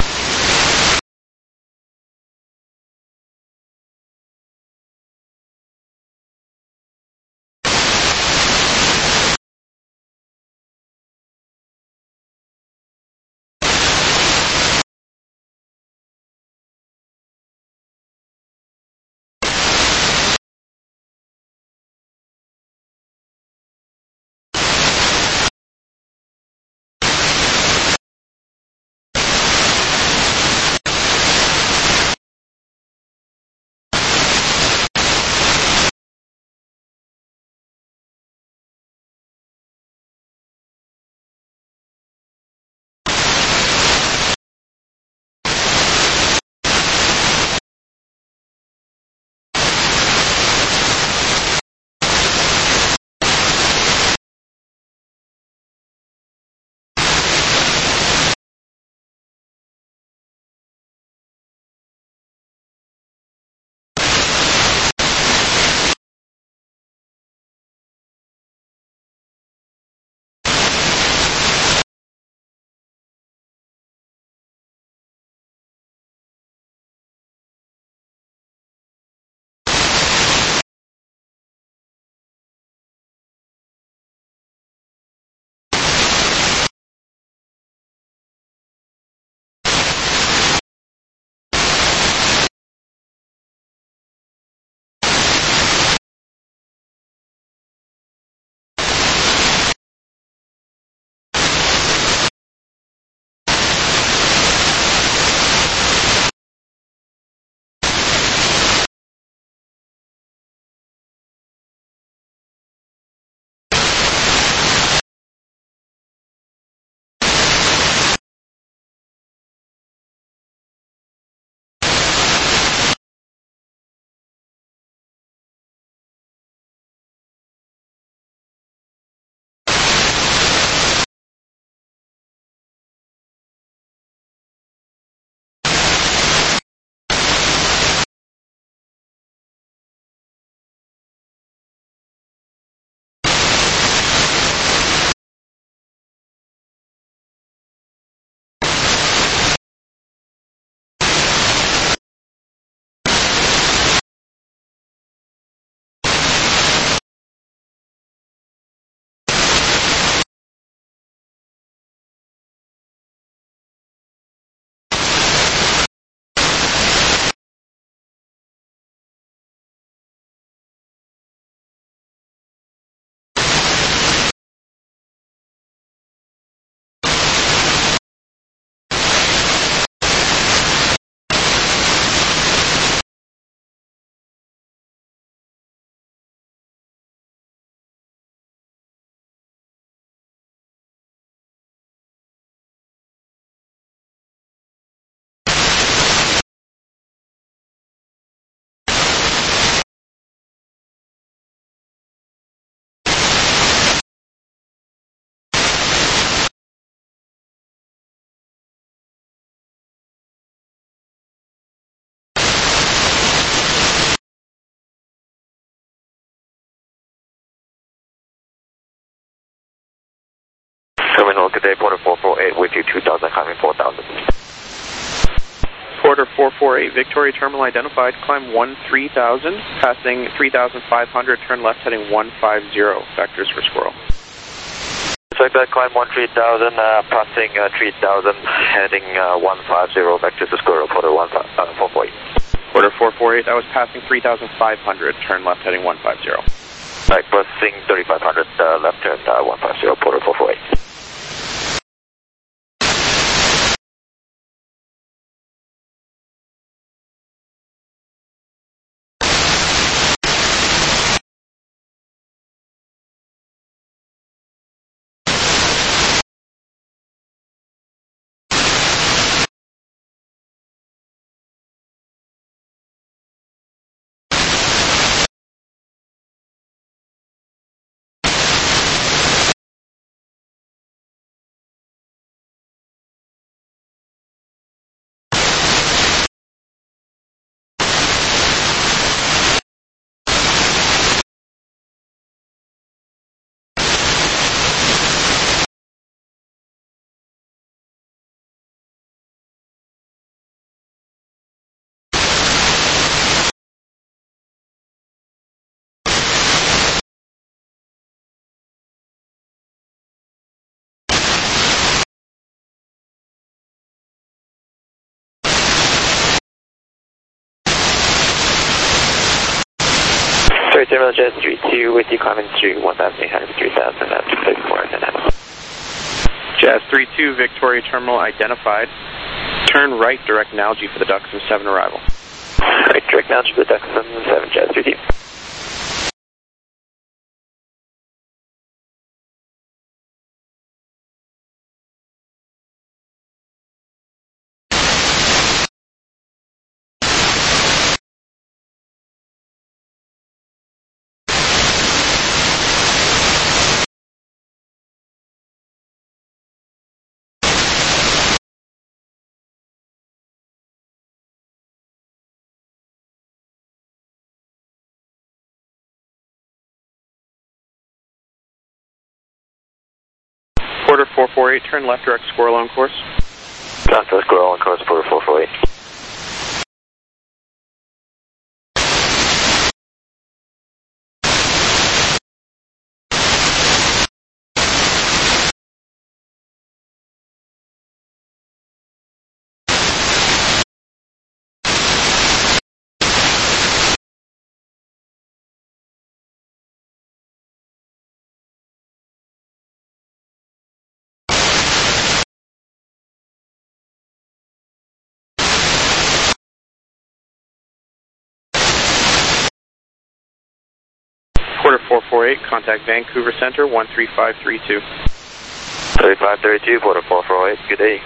Terminal, good day, Porter 448 with you, 2000, climbing 4000. Porter 448, Victoria Terminal identified, climb 13,000, passing 3,500, turn left heading 150, vectors for Squirrel. Check that, climb 13,000, passing 3,000, heading 150, vectors for Squirrel, Porter 448. Porter 448, that was passing 3,500, turn left heading 150. Right, passing 3,500, left turn 150, Porter 448. Terminal Jazz 32 with you climbing through 1,800 to 3,000 at 34 and then Jazz 32, Victoria Terminal identified. Turn right, direct Nalgene for the Duxon 7 arrival. Right, direct Nalgene for the Duxon 7, Jazz 32. Porter 448, turn left, direct Squirrel on course. Southwest Squirrel on course, Porter 448. Porter 448, contact Vancouver Center 13532. 3532, Porter 448, good day.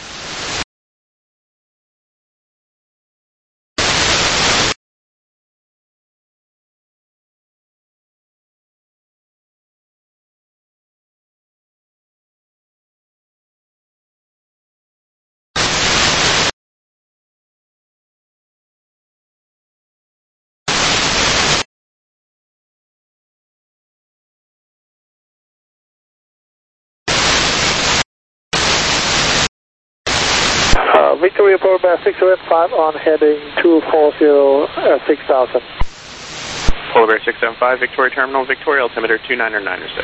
Victoria Power Bear 675 on heading 240 6000. Polar Bear 675, Victoria Terminal, Victoria altimeter 29906.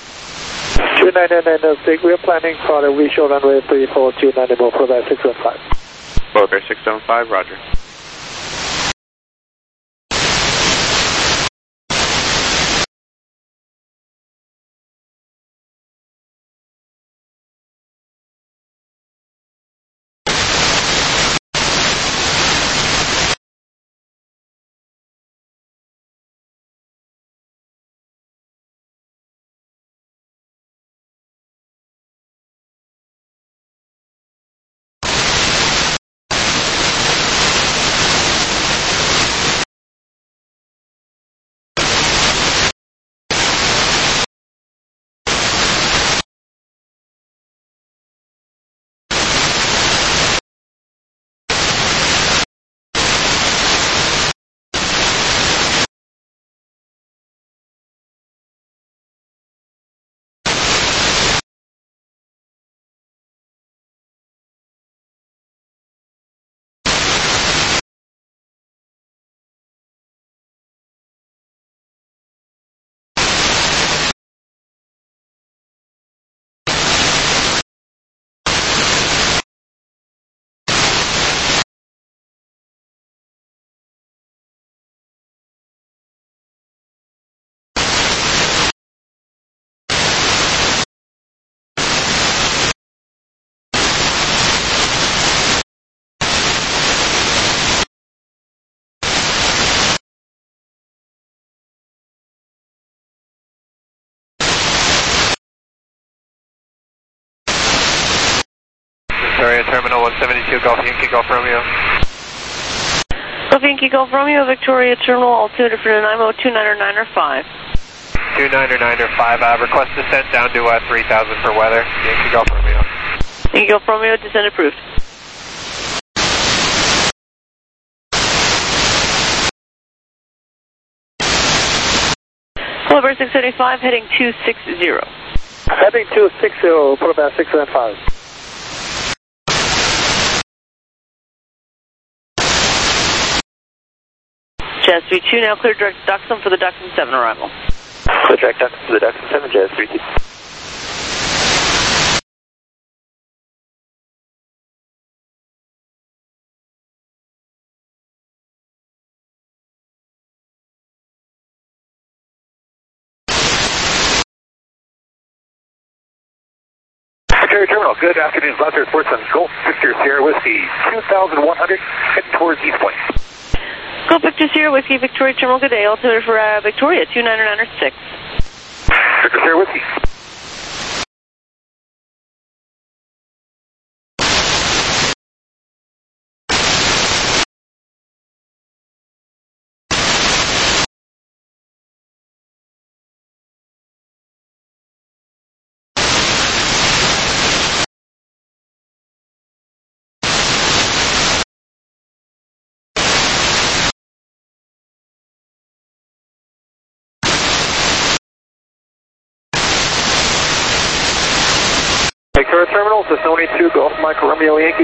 29906, we are planning for a visual runway 34 290 Polar Bear 675. Polar Bear 675, roger. Victoria Terminal 172, Golf Yankee, Golf Romeo. Golf Yankee, Golf Romeo, Victoria Terminal, altimeter for Nanaimo, 29 or 9 or 5. 29 or 9 or 5, request descent down to 3,000 for weather. Yankee, Golf Romeo. Yankee, Golf Romeo, descent approved. Polar Bear 675, heading 260. Heading 260, Polar Bear 675. Jazz 32, now clear direct Duxon for the Duxon 7 arrival. Clear direct Duxon for the Duxon 7, Jazz 32. Victoria Terminal, good afternoon. Blaster Sportsman, Golf Victor Sierra Whiskey, 2,100, heading towards East Point. Golf Victor Sierra Whiskey, Victoria Terminal, good day. Altimeter for Victoria, 29 or 9 or 6. Victor Sierra Whiskey. Victoria Terminal, Cessna 2, Golf Mike Romeo Yankee.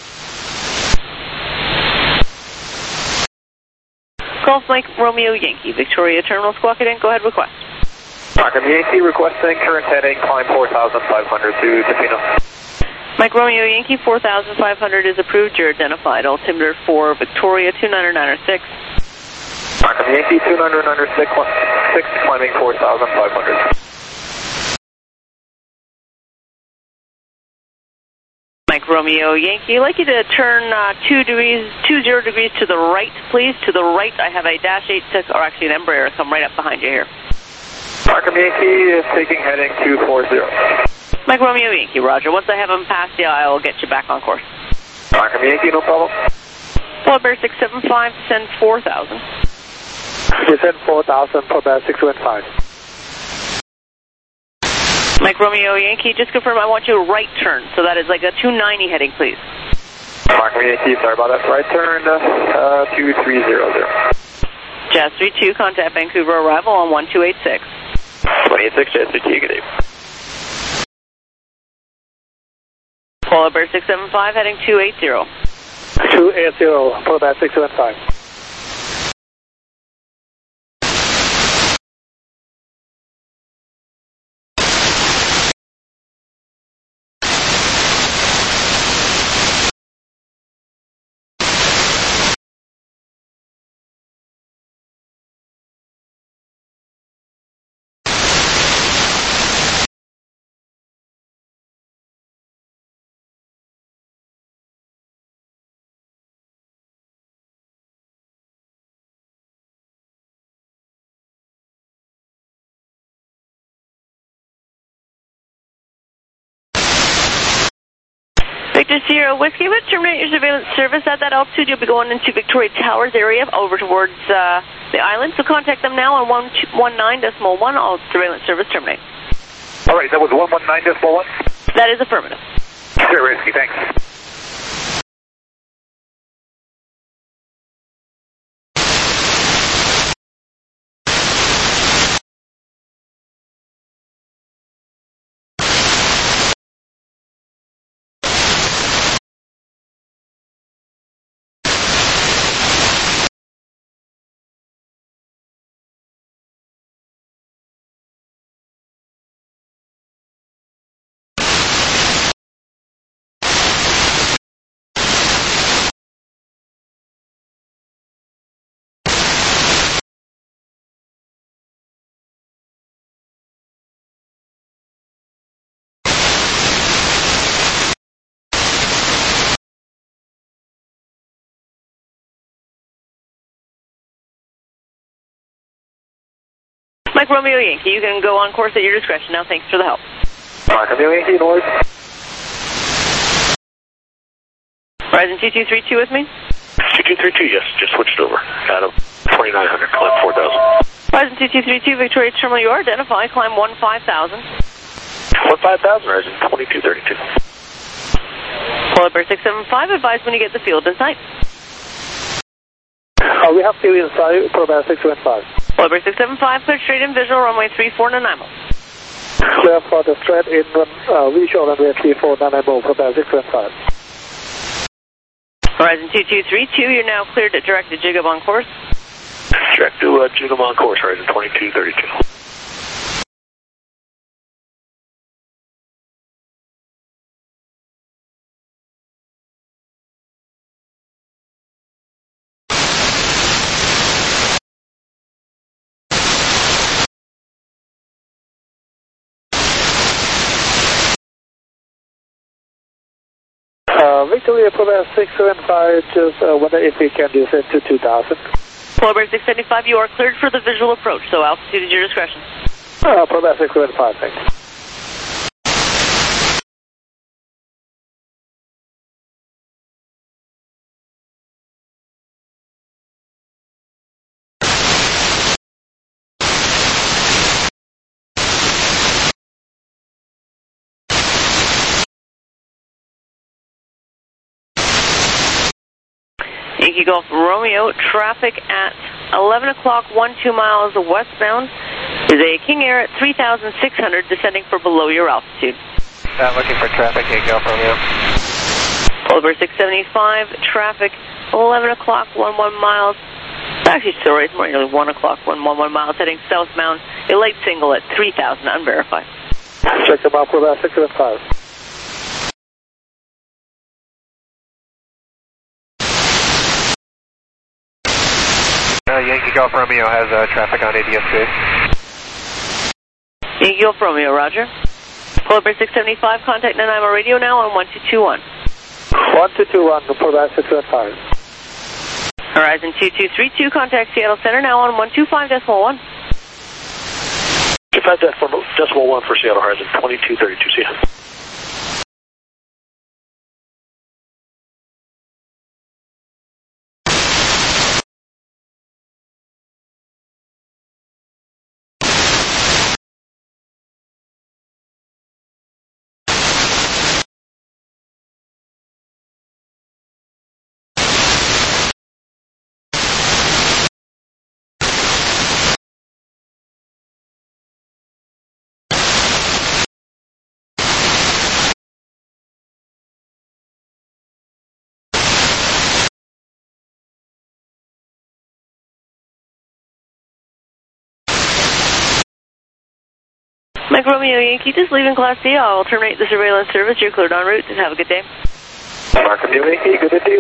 Golf Mike Romeo Yankee, Victoria Terminal, squawk it in, go ahead, request. Mike Romeo Yankee, requesting current heading, climb 4,500 to Tofino. Mike Romeo Yankee, 4,500 is approved, you're identified. Altimeter for Victoria, 29 or 9 or 6. Mike Romeo Yankee, 29 or 9 or 6, climbing 4,500. Mike Romeo Yankee, I'd like you to turn 20 degrees to the right, please. To the right, I have a Dash 86, or actually an Embraer, come right up behind you here. Mike Romeo Yankee is taking heading 240. Mike Romeo Yankee, roger. Once I have him past you, I will get you back on course. Mike Romeo Yankee, no problem. Polar Bear 675, descend 4,000. Descend 4,000, Polar Bear 615. Mike Romeo Yankee, just confirm I want you to right turn, so that is like a 290 heading, please. Mike Romeo Yankee, sorry about that. Right turn, 2300. Jazz 32, contact Vancouver arrival on 1286. 286, Jazz 32, good day. Polar Bear 675, heading 280. 280, Polar Bear 675. Victor Sierra Whiskey, would terminate your surveillance service at that altitude. You'll be going into Victoria Towers area over towards the island. So contact them now on 119.1. All surveillance service terminate. All right, that was 119.1? That is affirmative. Sierra Whiskey, thanks. Mike Romeo Yankee, you can go on course at your discretion now. Thanks for the help. Mike Romeo Yankee, noise. Horizon 2232 with me? 2232, yes, just switched over. Out of 2900, climb 4000. Horizon 2232, Victoria Terminal, you are identified, climb 15,000. 15,000, Horizon 2232. Polar Bear 675, advise when you get the field in sight. We have field inside, Polar Bear 675. Polar Bear 675, clear straight in visual, runway 34 Nanaimo. Clear for the straight in visual runway 34 Nanaimo, Polar Bear 675. Horizon 2232, you're now cleared at direct to Jigab on course. Direct to Jigab on course, Horizon 2232. Victoria Polar Bear 675, just wonder if we can descend to 2000. Polar Bear 675, you are cleared for the visual approach, so altitude is your discretion. Polar Bear 675, thanks. Yankee Golf Romeo, traffic at 11 o'clock, 12 miles westbound is a King Air at 3,600, descending for below your altitude. Looking for traffic, Yankee Golf Romeo. Polar Bear 675, traffic 11 o'clock, 11 miles. Actually, sorry, it's more nearly 1 o'clock, 11 miles, heading southbound, a light single at 3,000, unverified. Check them out, Polar Bear 675. Yankee Golf Romeo has traffic on ADS-2. Yankee Golf Romeo, roger. Polar Bear 675, contact Nanaimo radio now on 1221. 1221, Polar Bear 675. Horizon 2232, contact Seattle Center now on 125.1. 25.1 for Seattle, Horizon 2232, see ya. Mike Romeo Yankee, just leaving Class D. I'll terminate the surveillance service. You're cleared en route, and have a good day. Mark Romeo Yankee, good to you.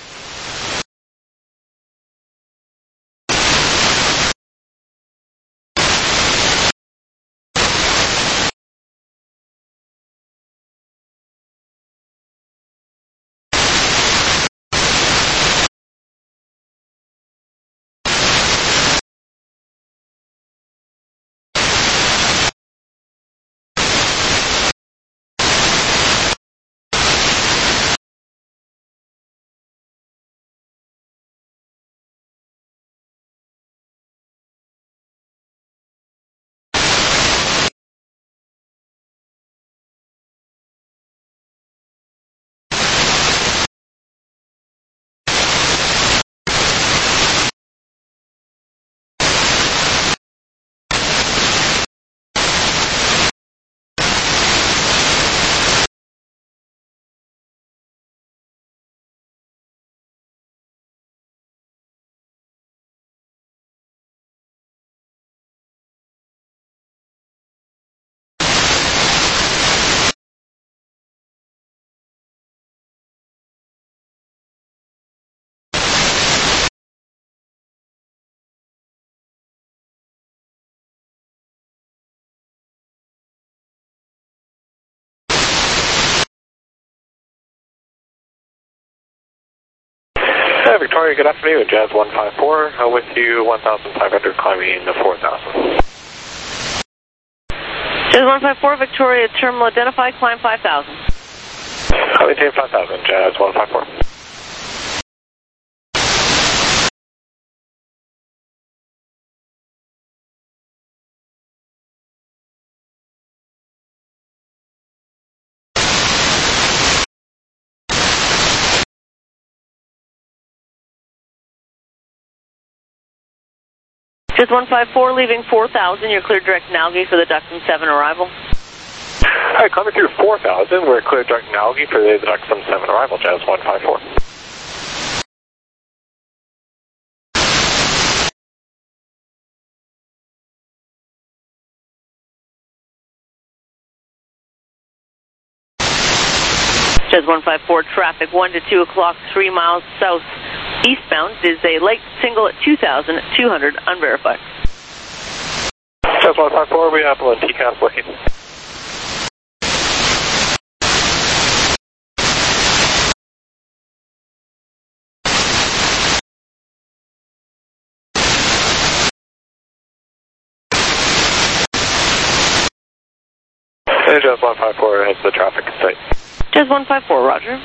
Victoria, good afternoon. Jazz 154, with you 1,500, climbing the 4,000. Jazz 154, Victoria Terminal identified, climb 5,000. Maintain 5,000, Jazz 154. Just 154, leaving 4,000. You're cleared direct Nalgi for the Duxon 7 arrival. Alright, coming through 4,000. We're cleared direct Nalgi for the Duxon 7 arrival, Jazz 154. Jazz 154, traffic 1 to 2 o'clock, 3 miles south eastbound is a light single at 2,200, unverified. Jazz 154, we have one TCAS looking. Hey, Jazz 154, heads the traffic site. Jazz 154, roger.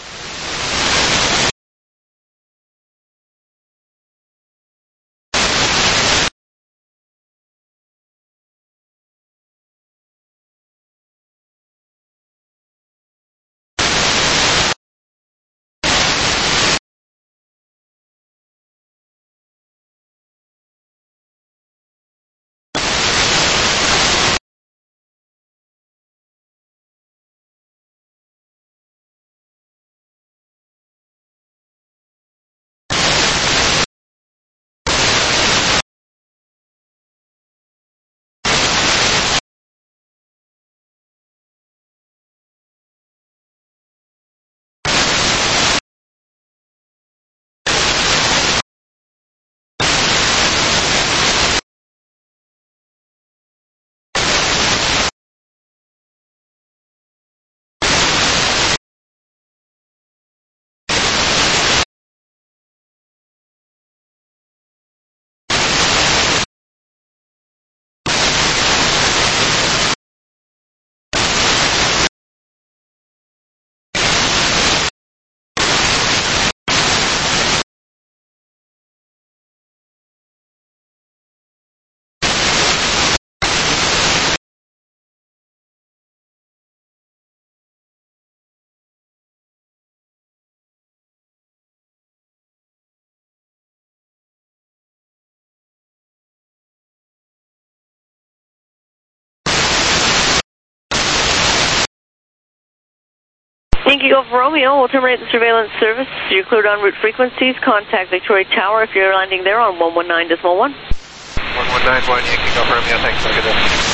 Yankee Golf Romeo will terminate the surveillance service. You're cleared en route frequencies. Contact Victoria Tower if you're landing there on 119.1. 1191 Yankee Golf Romeo, thanks, have a good day.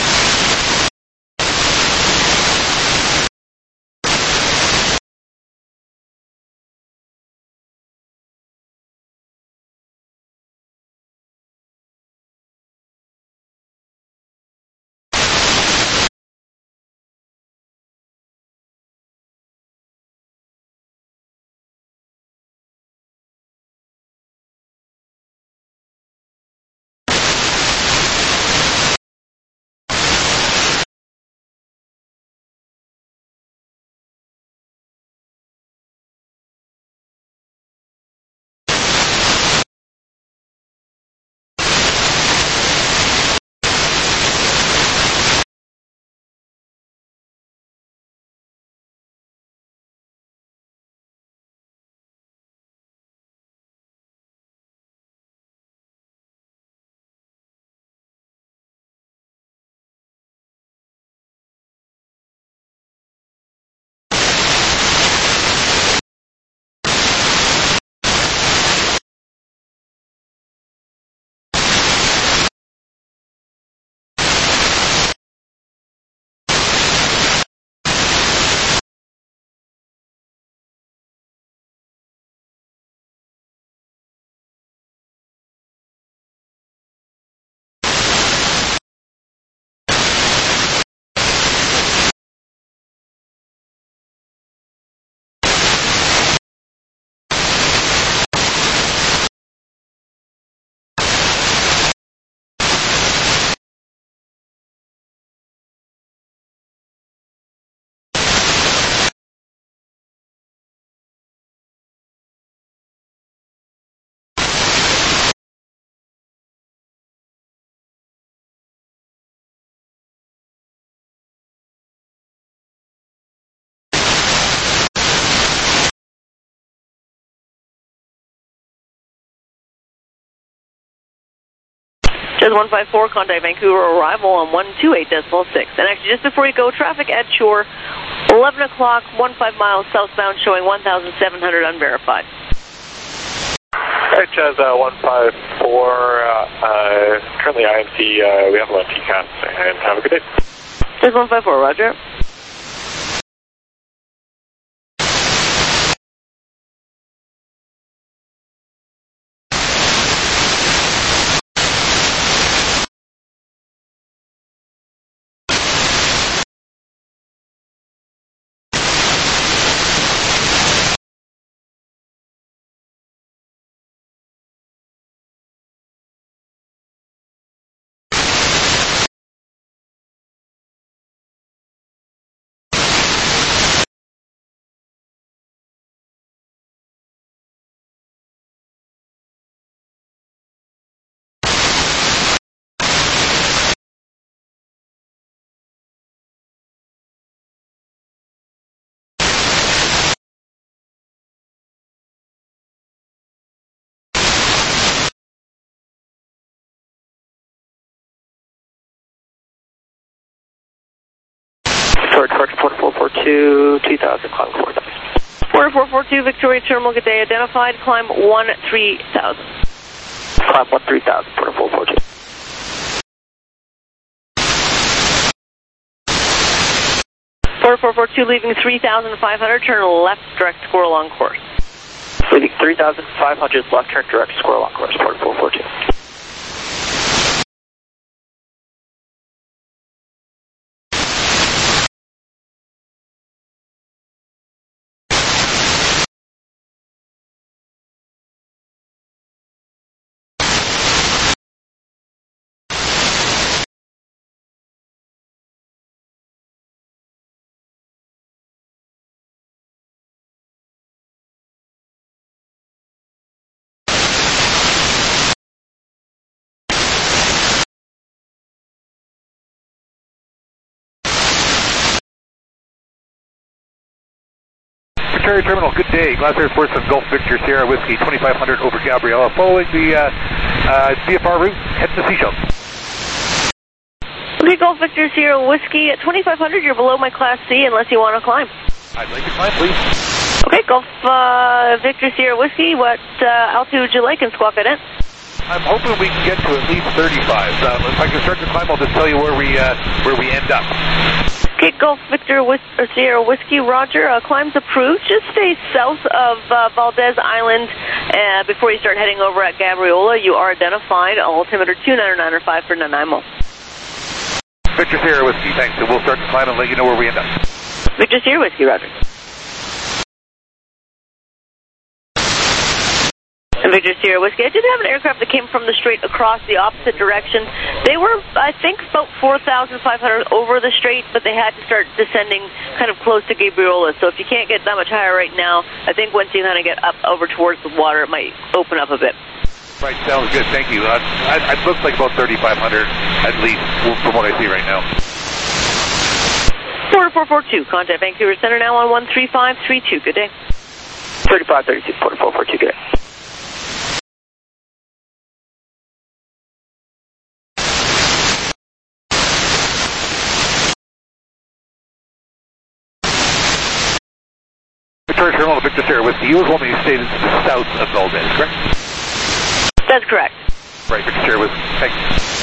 Says 154, contact Vancouver arrival on 128.6. And actually, just before you go, traffic at shore, 11 o'clock, 15 miles southbound, showing 1,700 unverified. All right, Jazz 154, currently IMC, we have 11 TCAS, and have a good day. Says 154, roger. Torch 4442, 2000, climb 4000. 4442, Victoria Terminal, good day, identified, climb 13,000. Climb 13,000, 4442. Leaving 3,500, turn left, direct squirrel on course. Leaving 3,500, left turn direct squirrel on course, 4442. Victoria Terminal, good day. Glass Air Force of Gulf Victor Sierra Whiskey 2500 over Gabriella. Following the VFR route, head to Seychelles. Okay, Gulf Victor Sierra Whiskey at 2500, you're below my Class C unless you want to climb. I'd like to climb, please. Okay, Gulf Victor Sierra Whiskey, what altitude would you like and squawk it in? I'm hoping we can get to at least 35. If I can start to climb, I'll just tell you where we end up. Okay, Gulf Victor Sierra Whiskey, roger. Climb's approved. Just stay south of Valdez Island before you start heading over at Gabriola. You are identified. Altimeter 299.5 for Nanaimo. Victor Sierra Whiskey, thanks. So we'll start to climb and let you know where we end up. Victor Sierra Whiskey, roger. And Victor Sierra Whiskey, I did have an aircraft that came from the strait across the opposite direction. They were, I think, about 4,500 over the strait, but they had to start descending kind of close to Gabriola. So if you can't get that much higher right now, I think once you kind of get up over towards the water, it might open up a bit. Right, sounds good. Thank you. It looks like about 3,500 at least from what I see right now. 4442, contact Vancouver Center now on 13532. Good day. 3532, 4442, good day. Victoria Terminal, Victor Sierra Whiskey. You was wanting to stay to the south of Valdez, correct? That's correct. Right, Victor Sierra Whiskey. Thanks.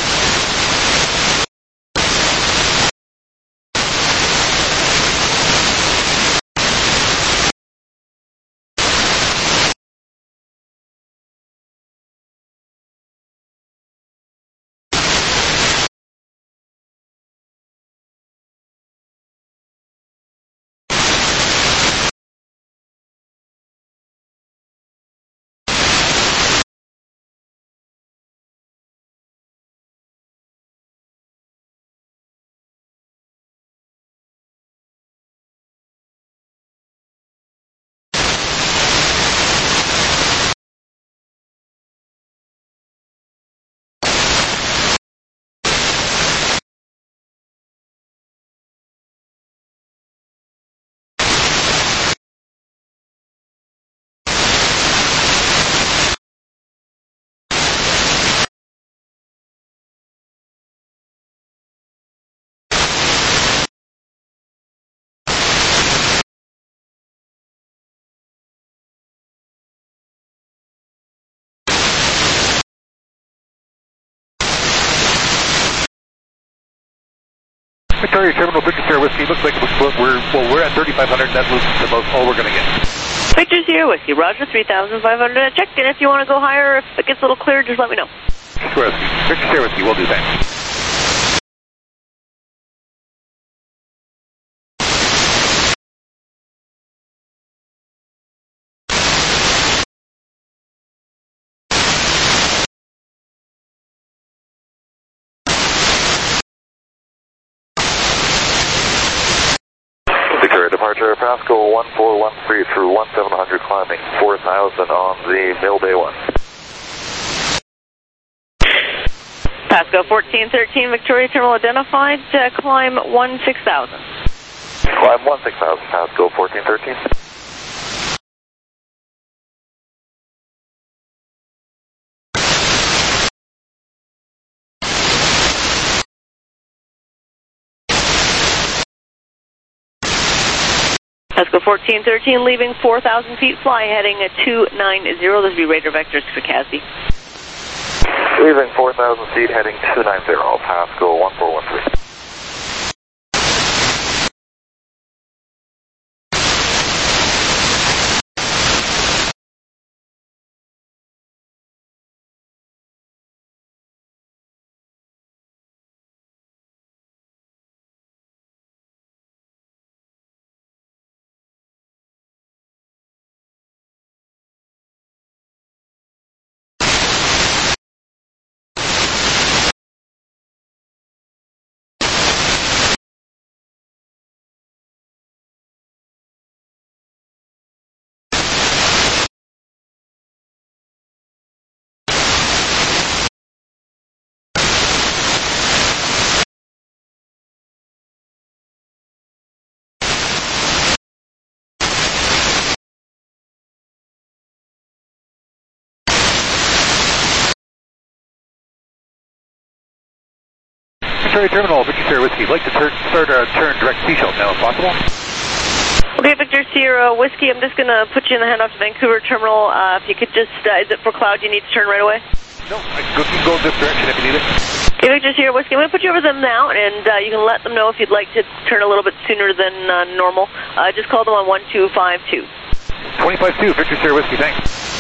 Victoria Terminal, Victor Sierra Whiskey. Looks like we're at 3,500. That looks about all we're going to get. Victor Sierra Whiskey, Roger, 3,500. I checked in. If you want to go higher, if it gets a little clearer, just let me know. Victor Sierra Whiskey, we'll do that. Departure Pasco 1413 through 1700 climbing 4000 on the Mill Bay 1. Pasco 1413, Victoria Terminal identified, climb 16,000. Climb 16,000, Pasco 1413. Pasco 1413, leaving 4,000 feet, fly heading at 290. This will be radar vectors for Cassie. Leaving 4,000 feet, heading 290, Pasco 1413. Victoria Terminal, Victor Sierra Whiskey. I'd like to start a turn direct seashell now, if possible. Okay, Victor Sierra Whiskey, I'm just going to put you in the handoff to Vancouver Terminal. If you could just, is it for cloud you need to turn right away? No, I can go in this direction if you need it. Okay, Victor Sierra Whiskey, I'm going to put you over them now, and you can let them know if you'd like to turn a little bit sooner than normal. Just call them on 1252. 252, Victor Sierra Whiskey, thanks.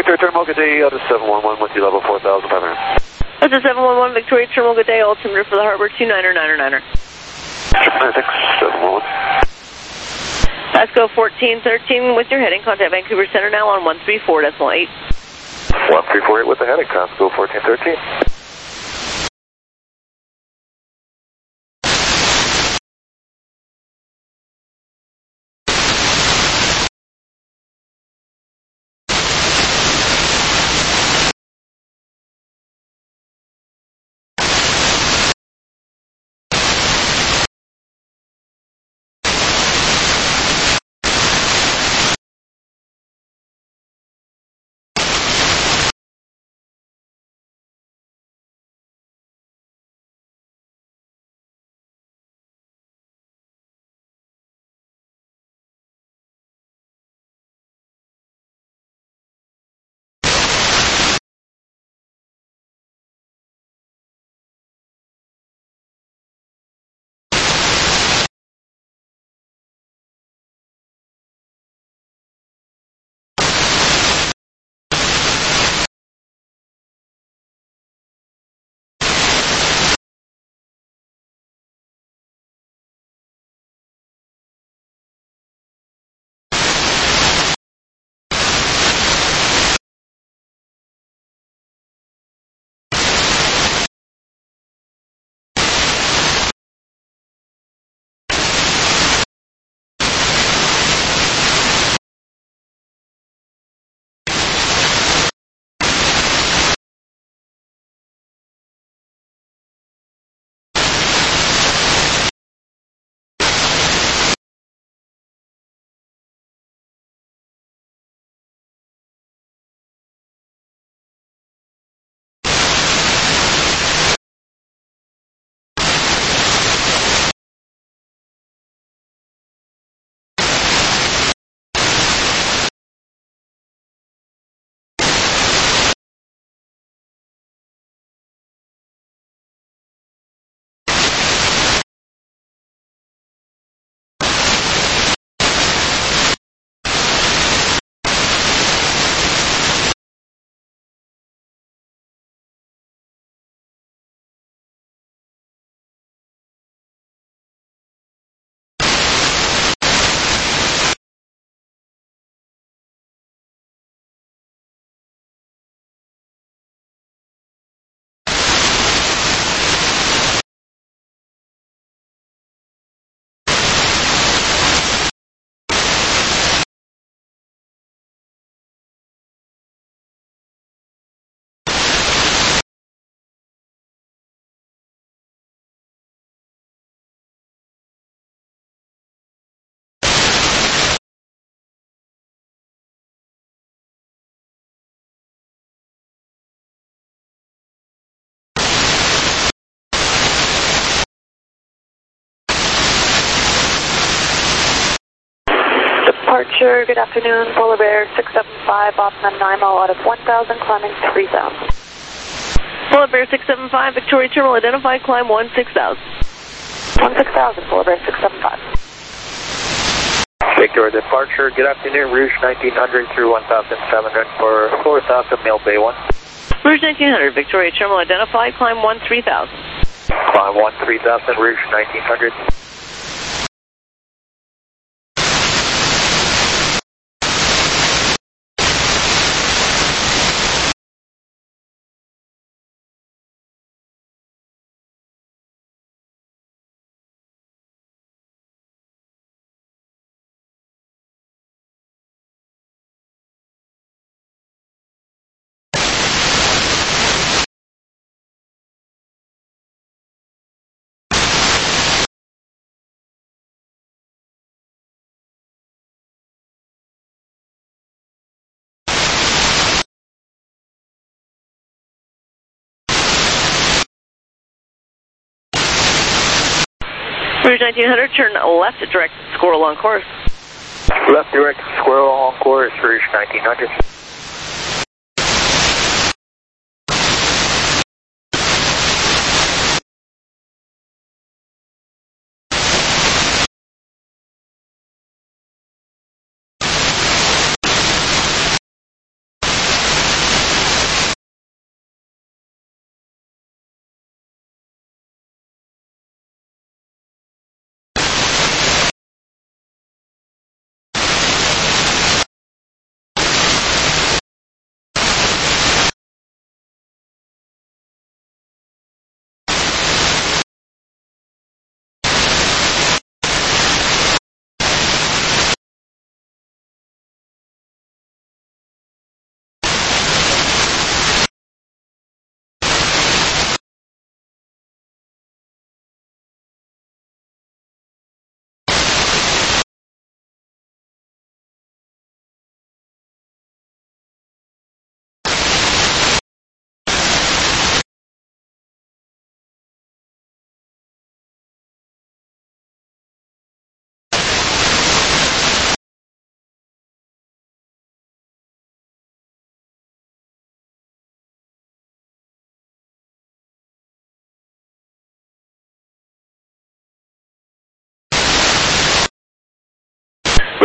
Victoria Terminal, good day, out of 711 with you, level 4,500. That's a 711 Victoria Terminal, good day, altimeter for the Harbor 29er. Thanks, 711. Let's go 1413 with your heading. Contact Vancouver Center now on 134.8. 1348 with the heading, go 1413. Departure, good afternoon, Polar Bear 675, off Nanaimo out of 1,000, climbing 3,000. Polar Bear 675, Victoria Terminal, identified, climb 16,000. 16,000, Polar Bear 675. Victoria departure, good afternoon, Rouge 1900 through 1,700 for floor south of Mill Bay 1. Rouge 1900, Victoria Terminal, identified, climb 13,000. Climb 13,000, Rouge 1900. Rouge 1900, turn left at direct squirrel on course. Left direct squirrel on course, Rouge 1900.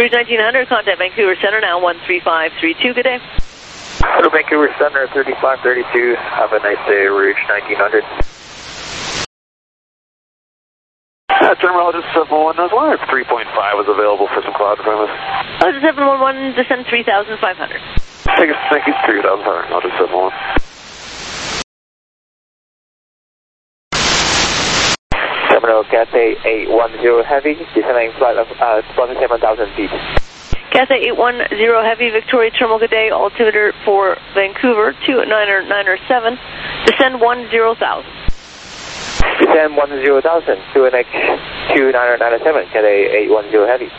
Rouge 1900, contact Vancouver Center now, 13532, good day. Hello, Vancouver Center, 3532. Have a nice day, Rouge 1900. Terminal just 711, I was wondering if 3.5 was available for some cloud deployments. Oh, 711, descend 3,500. Thank you, 3,500, I'll just 711. Terminal Cathay 810 Heavy, descending flight of 27,000 feet. Cathay 810 Heavy, Victoria Terminal, good day. Altimeter for Vancouver, 29907. Descend 10,000. Descend 10,000, QNH 2997, Cathay 810 Heavy.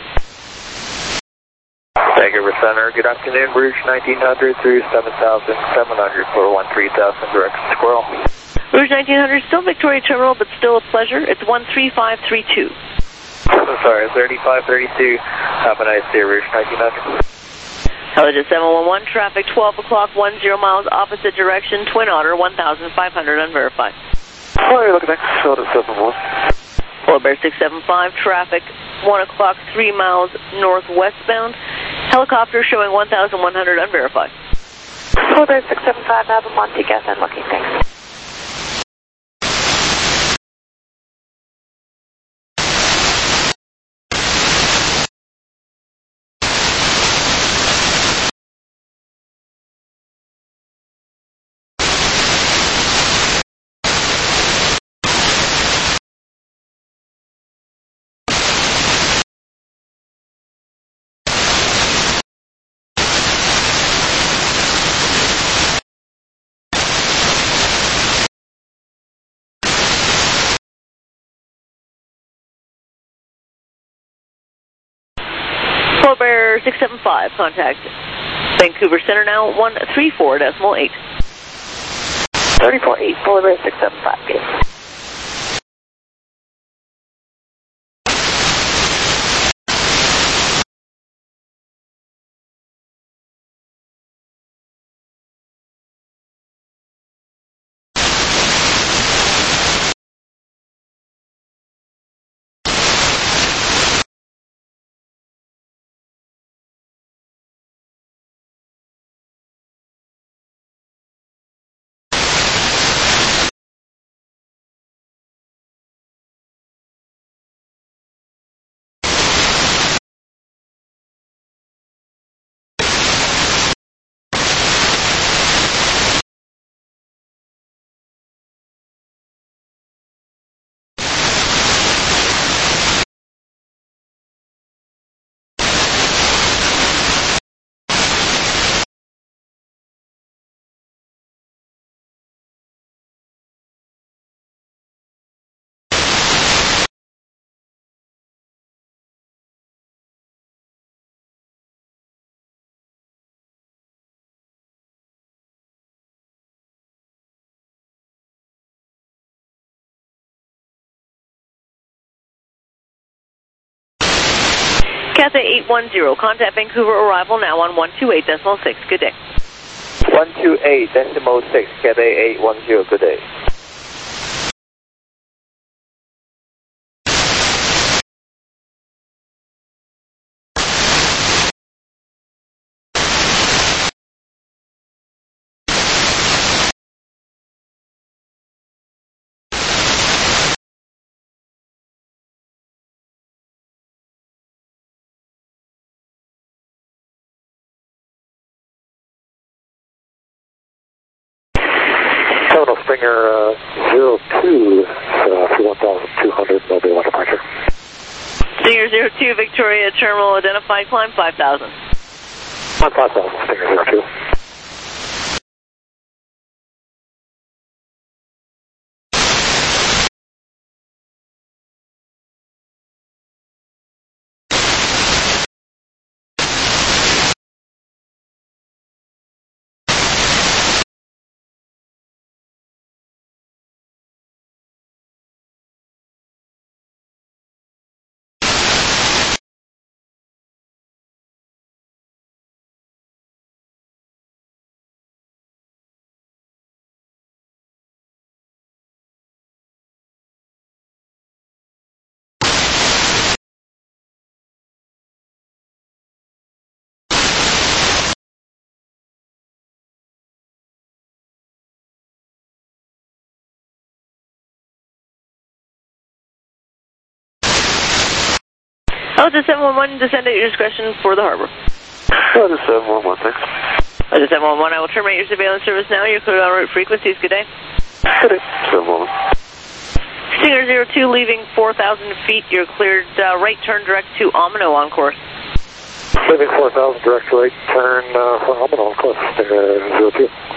Vancouver Center, good afternoon, Rouge 1900 through 7,700 for 13,000 direct Squirrel. Rouge 1900, still Victoria Terminal, but still a pleasure. It's 13532. Sorry, 3532. Have a nice day, Rouge 1900. Hello, 711, traffic 12 o'clock, 10 miles, opposite direction, Twin Otter, 1,500, unverified. Oh, you're looking next, so to 711. Polar Bear 675, traffic 1 o'clock, 3 miles northwestbound. Helicopter showing 1,100, unverified. Polar Bear 675, have a Monty Gethin looking, thanks. Polar Bear 675, contact Vancouver Center now, 134.8. 348, Polar Bear 675, good. Cathay 810, contact Vancouver arrival now on 128.6, good day. 128.6, Cathay 810, good day. Total Springer 02, 1,200, Mobile on departure. Stinger 02, Victoria Terminal, identified, climb 5,000. 5,000, Stinger 02. Delta 711, descend at your discretion for the harbor. Delta 711, thanks. Delta 711, I will terminate your surveillance service now. You're cleared on route frequencies. Good day. Good day. 711. Stinger 02, leaving 4,000 feet. You're cleared right turn direct to Omino on course. Leaving 4,000 direct right turn for Omino on course. Stinger 02.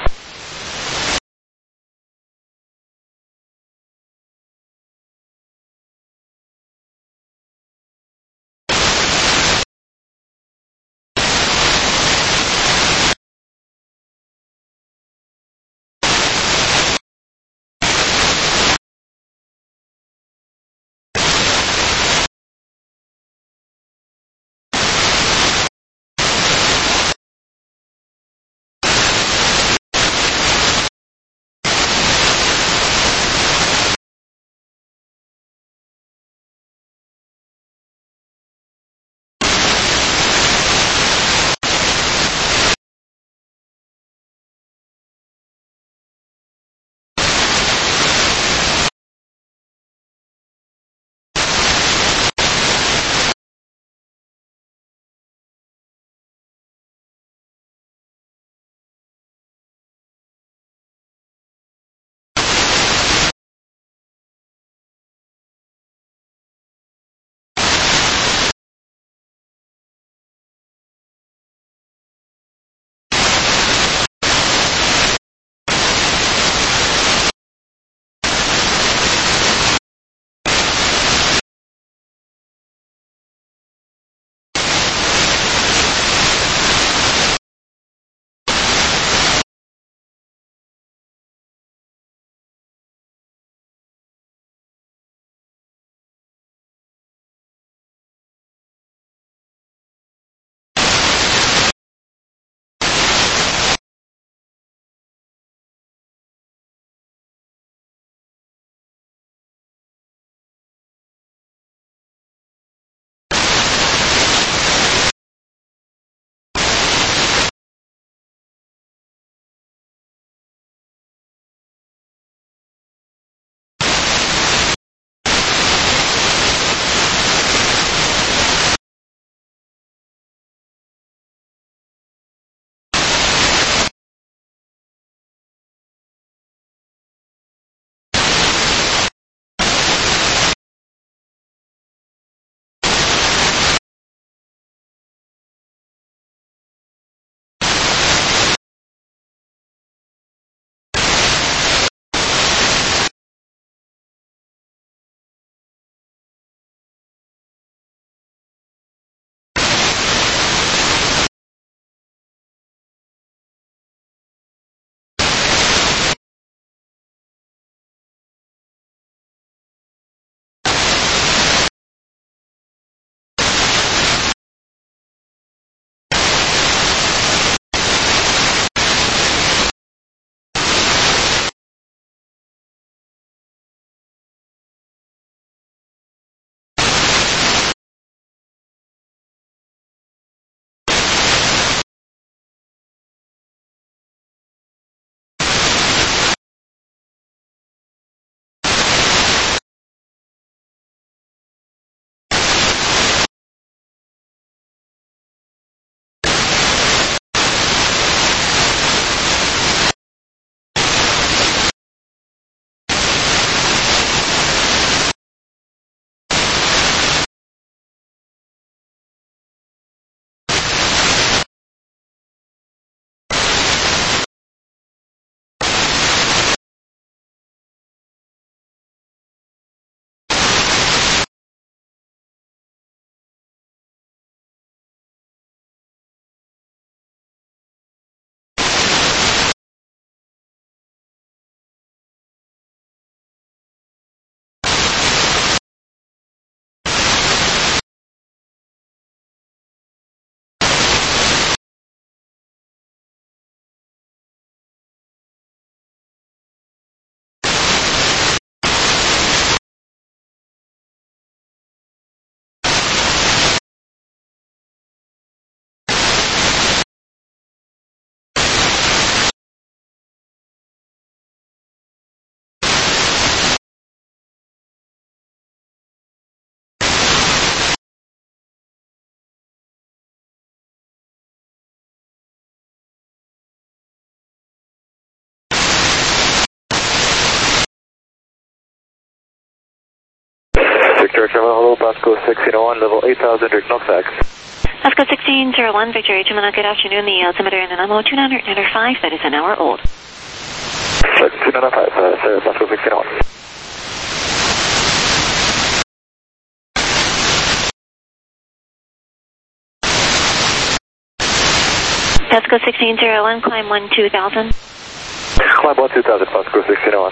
Victoria Terminal, hello, Bosco 1601, level 8000, knock back. Bosco 1601, Victoria Terminal, good afternoon. The altimeter in the Namo 295, that is an hour old. 295, sir, Bosco 1601. Bosco 1601, climb 12000. Climb 12000, Bosco 1601.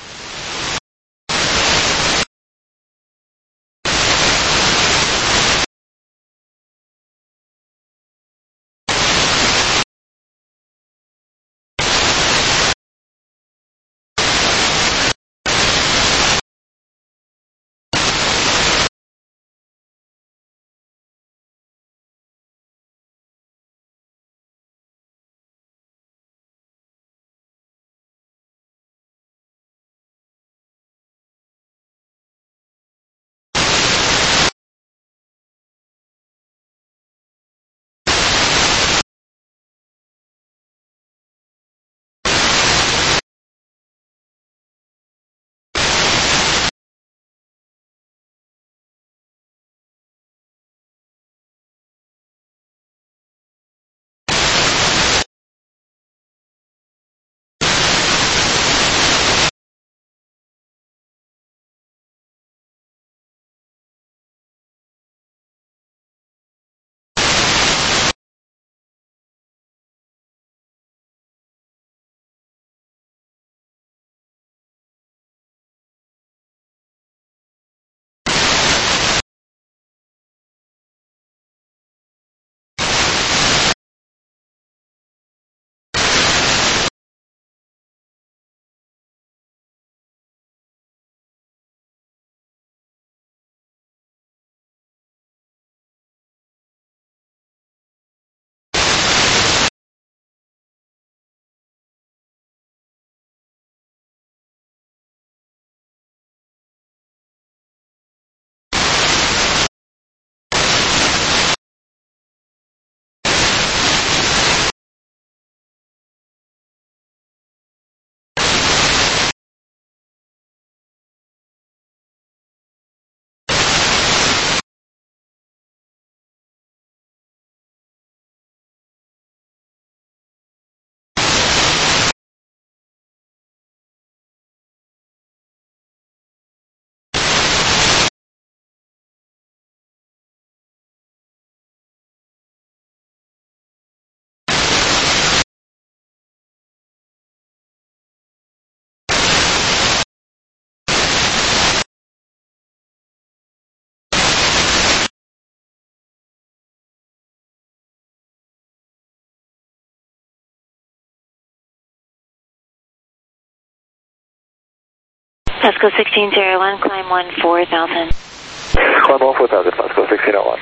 Bosco 1601, climb 14000. Climb 14000, Bosco 1601.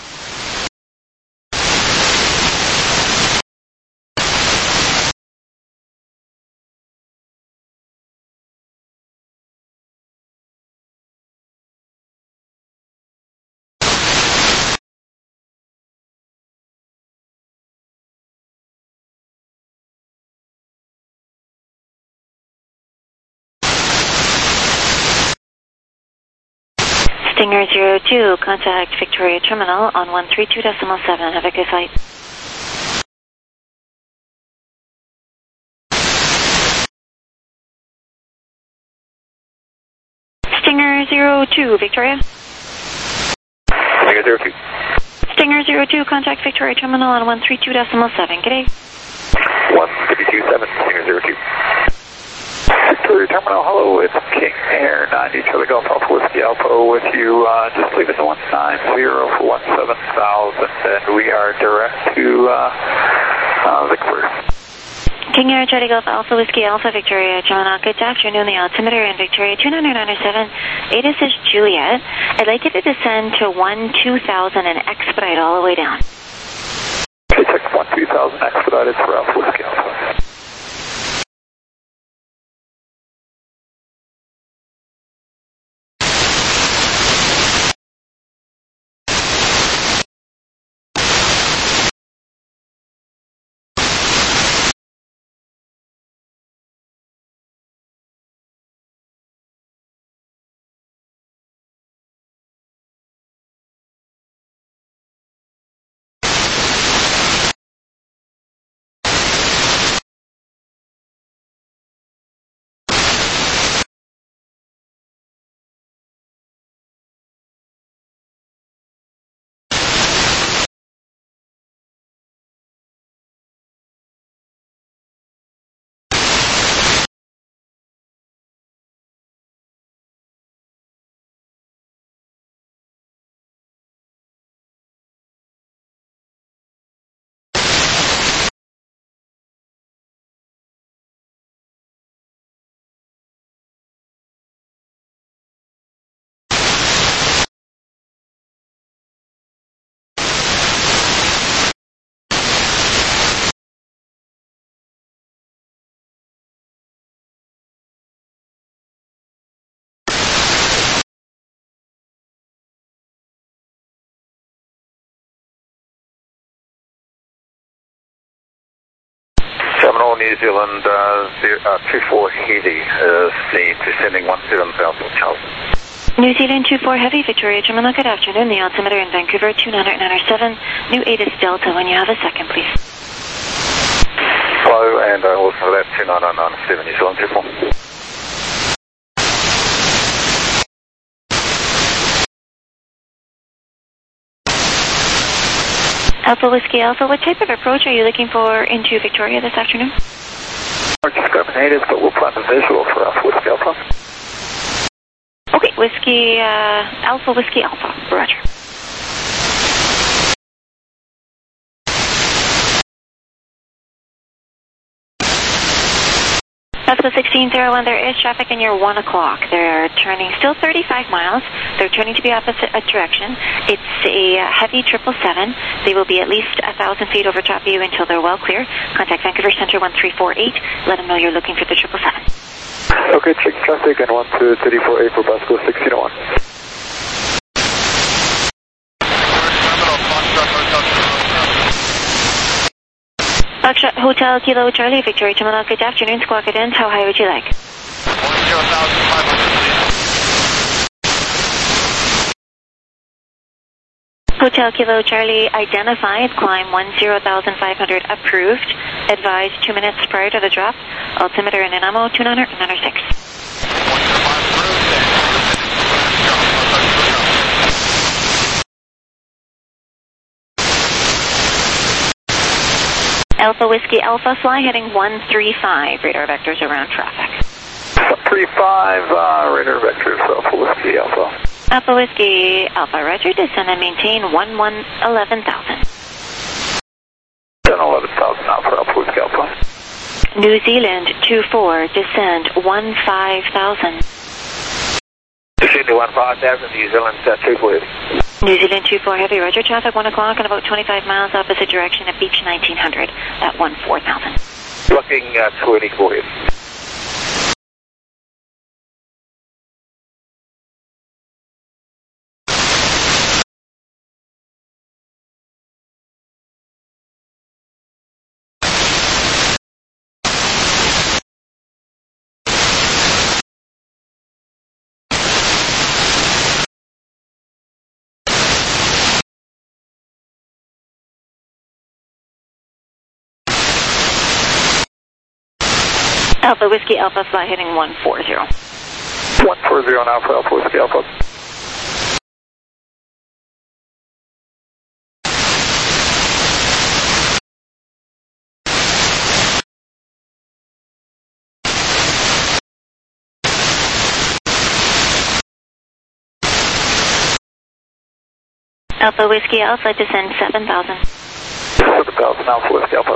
Stinger 02, contact Victoria Terminal on 132.7. Have a good flight. Stinger 02, Victoria. Stinger 02. Stinger 02, contact Victoria Terminal on 132.7. Good day. 132.7, Stinger 02. Victoria Terminal, hello, it's King Air 90 Charlie Golf Alpha Whiskey Alpha with you. Just leave us at 190 for 17,000, and we are direct to Victoria. King Air Charlie Golf Alpha Whiskey Alpha Victoria Terminal, good afternoon. The altimeter in Victoria 2997, ATIS is Juliet. I'd like you to descend to 12000 and expedite all the way down. Okay, check 12000 expedited for Alpha Whiskey Alpha. New Zealand 24 Heavy is the descending 17,000 Charles. New Zealand 24 Heavy, Victoria Terminal, good afternoon. The altimeter in Vancouver, 2997, New 8 is Delta. When you have a second, please. Hello, and also that 2997, New Zealand 24. Alpha Whiskey Alpha, what type of approach are you looking for into Victoria this afternoon? Scope native, but we'll plan a visual for Alpha Whiskey Alpha. Okay, Whiskey Alpha Whiskey Alpha, roger. That's the 1601. There is traffic in your 1 o'clock. They're turning still 35 miles. They're turning to the opposite direction. It's a heavy 777. They will be at least 1,000 feet over top of you until they're well clear. Contact Vancouver Center 1348. Let them know you're looking for the 777. Okay, check traffic and 12348 for Basco 1601. Buckshot Hotel Kilo Charlie, Victoria Terminal, good afternoon. Squawk Cadence, how high would you like? 10,500. Hotel Kilo Charlie identified, climb 10,500 approved. Advised 2 minutes prior to the drop. Altimeter and Dynamo 296. Alpha Whiskey Alpha, fly heading 135. Radar vectors around traffic. 135, radar vectors, Alpha Whiskey Alpha. Alpha Whiskey Alpha, roger. Descend and maintain 11,000. 11,000 Alpha, Alpha Whiskey Alpha. New Zealand 24, descend 15,000. Descending 15,000, New Zealand 24. New Zealand 24 Heavy, roger. Traffic 1 o'clock and about 25 miles opposite direction at Beach 1900 at 14,000. Looking 24. Alpha Whiskey Alpha, fly heading 140. 140 on Alpha, Alpha Whiskey Alpha. Alpha Whiskey Alpha, descend 7,000. 7,000 Alpha Whiskey Alpha.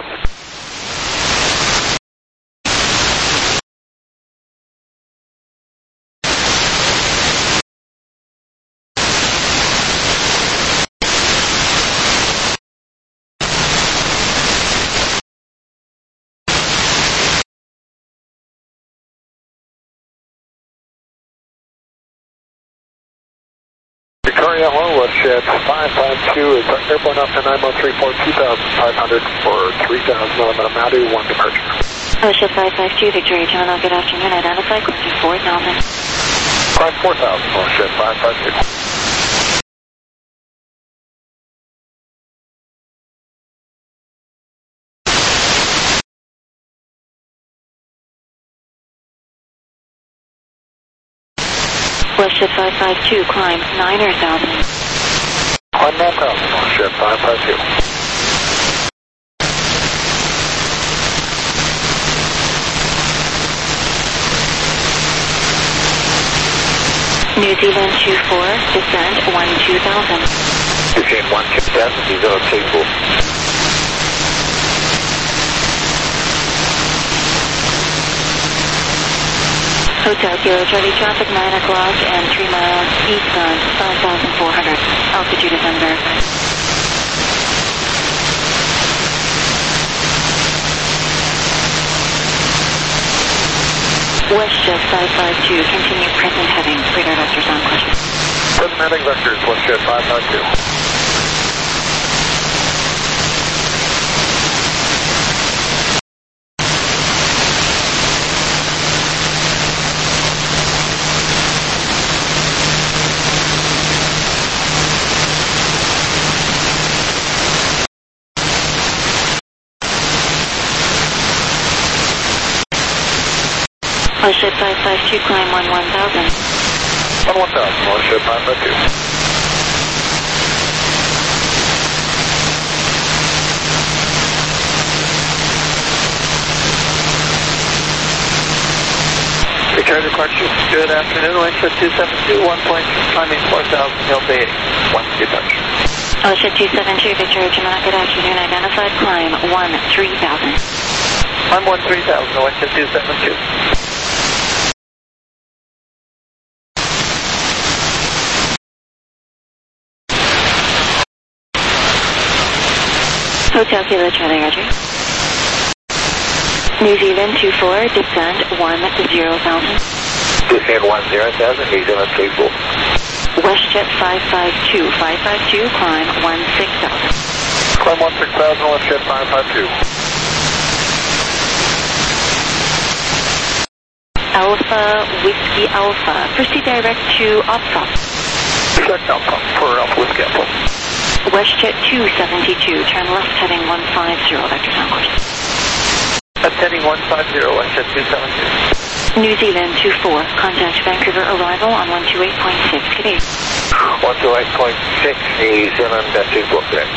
Victoria, hello, Shed 552 is airborne up to 9134, 2,500 for 3,000 on Madu, 1 departure. Shed 552, Victoria Terminal, good afternoon. Identify, close to 4,000. Climb 4,000, Shed 552. Westjet 552, climb 9,000. Climb 9,000, Westjet 552. New Zealand 24, descend 12,000. Descend 12,000, New Zealand 24. Hotel Kilo Charlie, traffic 9 o'clock and 3 miles eastbound, 5,400. Altitude is unverified. Westjet 552, continue present heading. Radar vectors on course. Present heading vectors, Westjet 552. 552, climb 11,000. 11,000, launch at 552. Victoria Departure, good afternoon, Westjet 272, 1 point, climbing 4,000, Hill Bay 1 touch. Westjet 272, Victoria Gemini, good afternoon, identified, climb 13,000. Climb 13,000, Westjet 272. Hotel Kilo Charlie, Roger. New Zealand 24, descend 10,000. Descend 10,000, New Zealand 24. WestJet 552, climb 16,000. Climb 16,000, WestJet 552. Alpha Whiskey Alpha, proceed direct to Opsa. Direct Alpha for Alpha Whiskey Alpha. WestJet 272, turn left heading 150, vector down course. Left heading 150, Westjet 272. New Zealand 24, contact Vancouver arrival on 128.6, good day. 128.6, New Zealand 24, correct.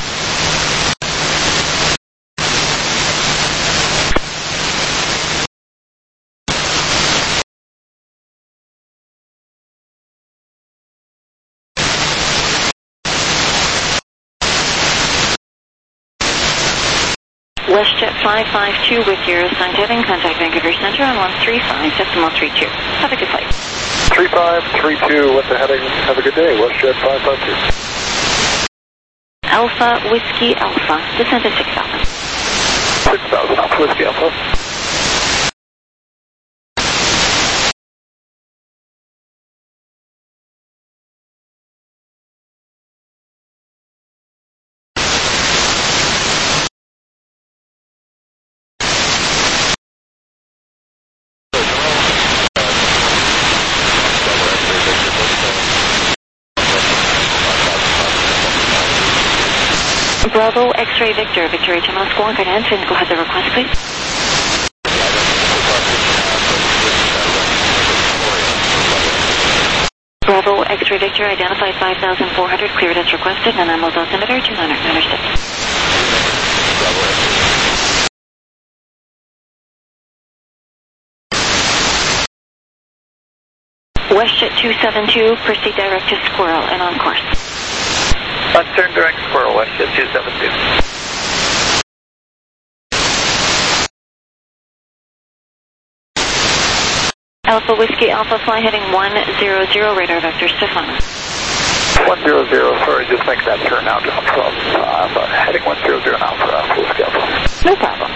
WestJet 552 with your assigned heading, contact Vancouver Centre on 135.32. Have a good flight. 3532 with the heading, have a good day, WestJet 552. Alpha Whiskey Alpha, descend to 6,000. 6,000, Alpha Whiskey Alpha. Bravo X-Ray Victor, Victoria Terminal Squawk, and Anson, go ahead the request, please. Bravo X-Ray Victor, identified 5,400, cleared as requested, and I'm altimeter 296. WestJet 272, proceed direct to Squirrel and on course. Left turn direct Squirrel, Westjet 272. Alpha Whiskey Alpha, fly heading 100, radar vector Stefano. 100, sorry, just make that turn now from heading 100 now for Alpha Whiskey Alpha. No problem.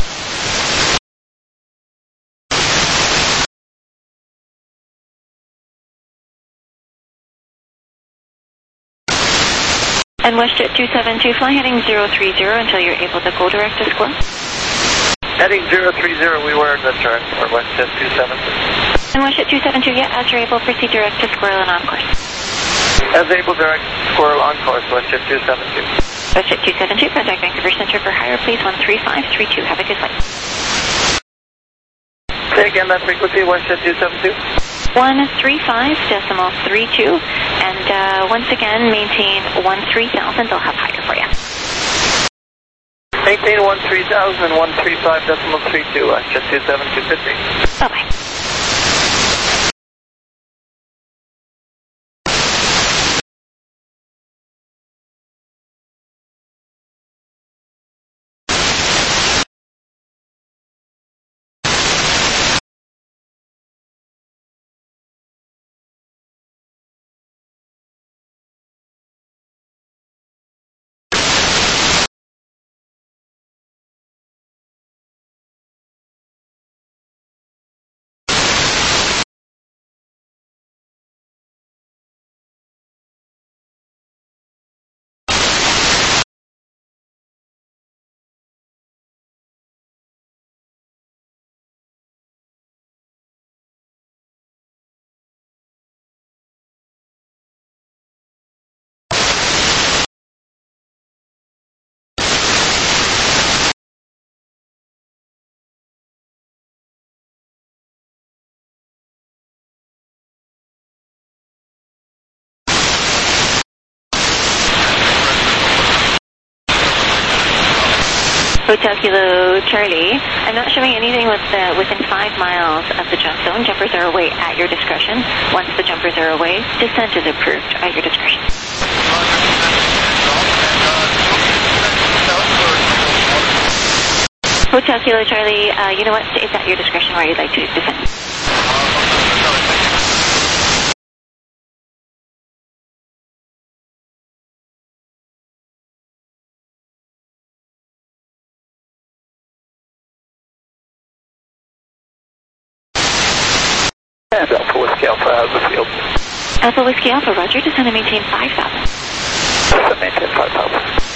And WestJet 272, fly heading 030 until you're able to go direct to Squirrel. Heading 030, we were in the turn for WestJet 272. And WestJet 272, yeah, as you're able, proceed direct to Squirrel and on course. As able, direct Squirrel on course, WestJet 272. WestJet 272, contact Vancouver Centre for higher, please, 13532. Have a good flight. Say again that frequency, WestJet 272. 135.32, and once again, maintain 13,000. They'll have higher for you. Maintain 13,000 and 135.32, WestJet 27250. Bye-bye. Hotel Kilo Charlie, I'm not showing anything within 5 miles of the jump zone. Jumpers are away at your discretion. Once the jumpers are away, descent is approved at your discretion. Hotel Kilo Charlie, you know what? It's at your discretion where you'd like to descend. And Alpha Whiskey Alpha out of the field. Alpha Whiskey Alpha, roger. Descend and maintain 5,000. Descend and maintain 5,000.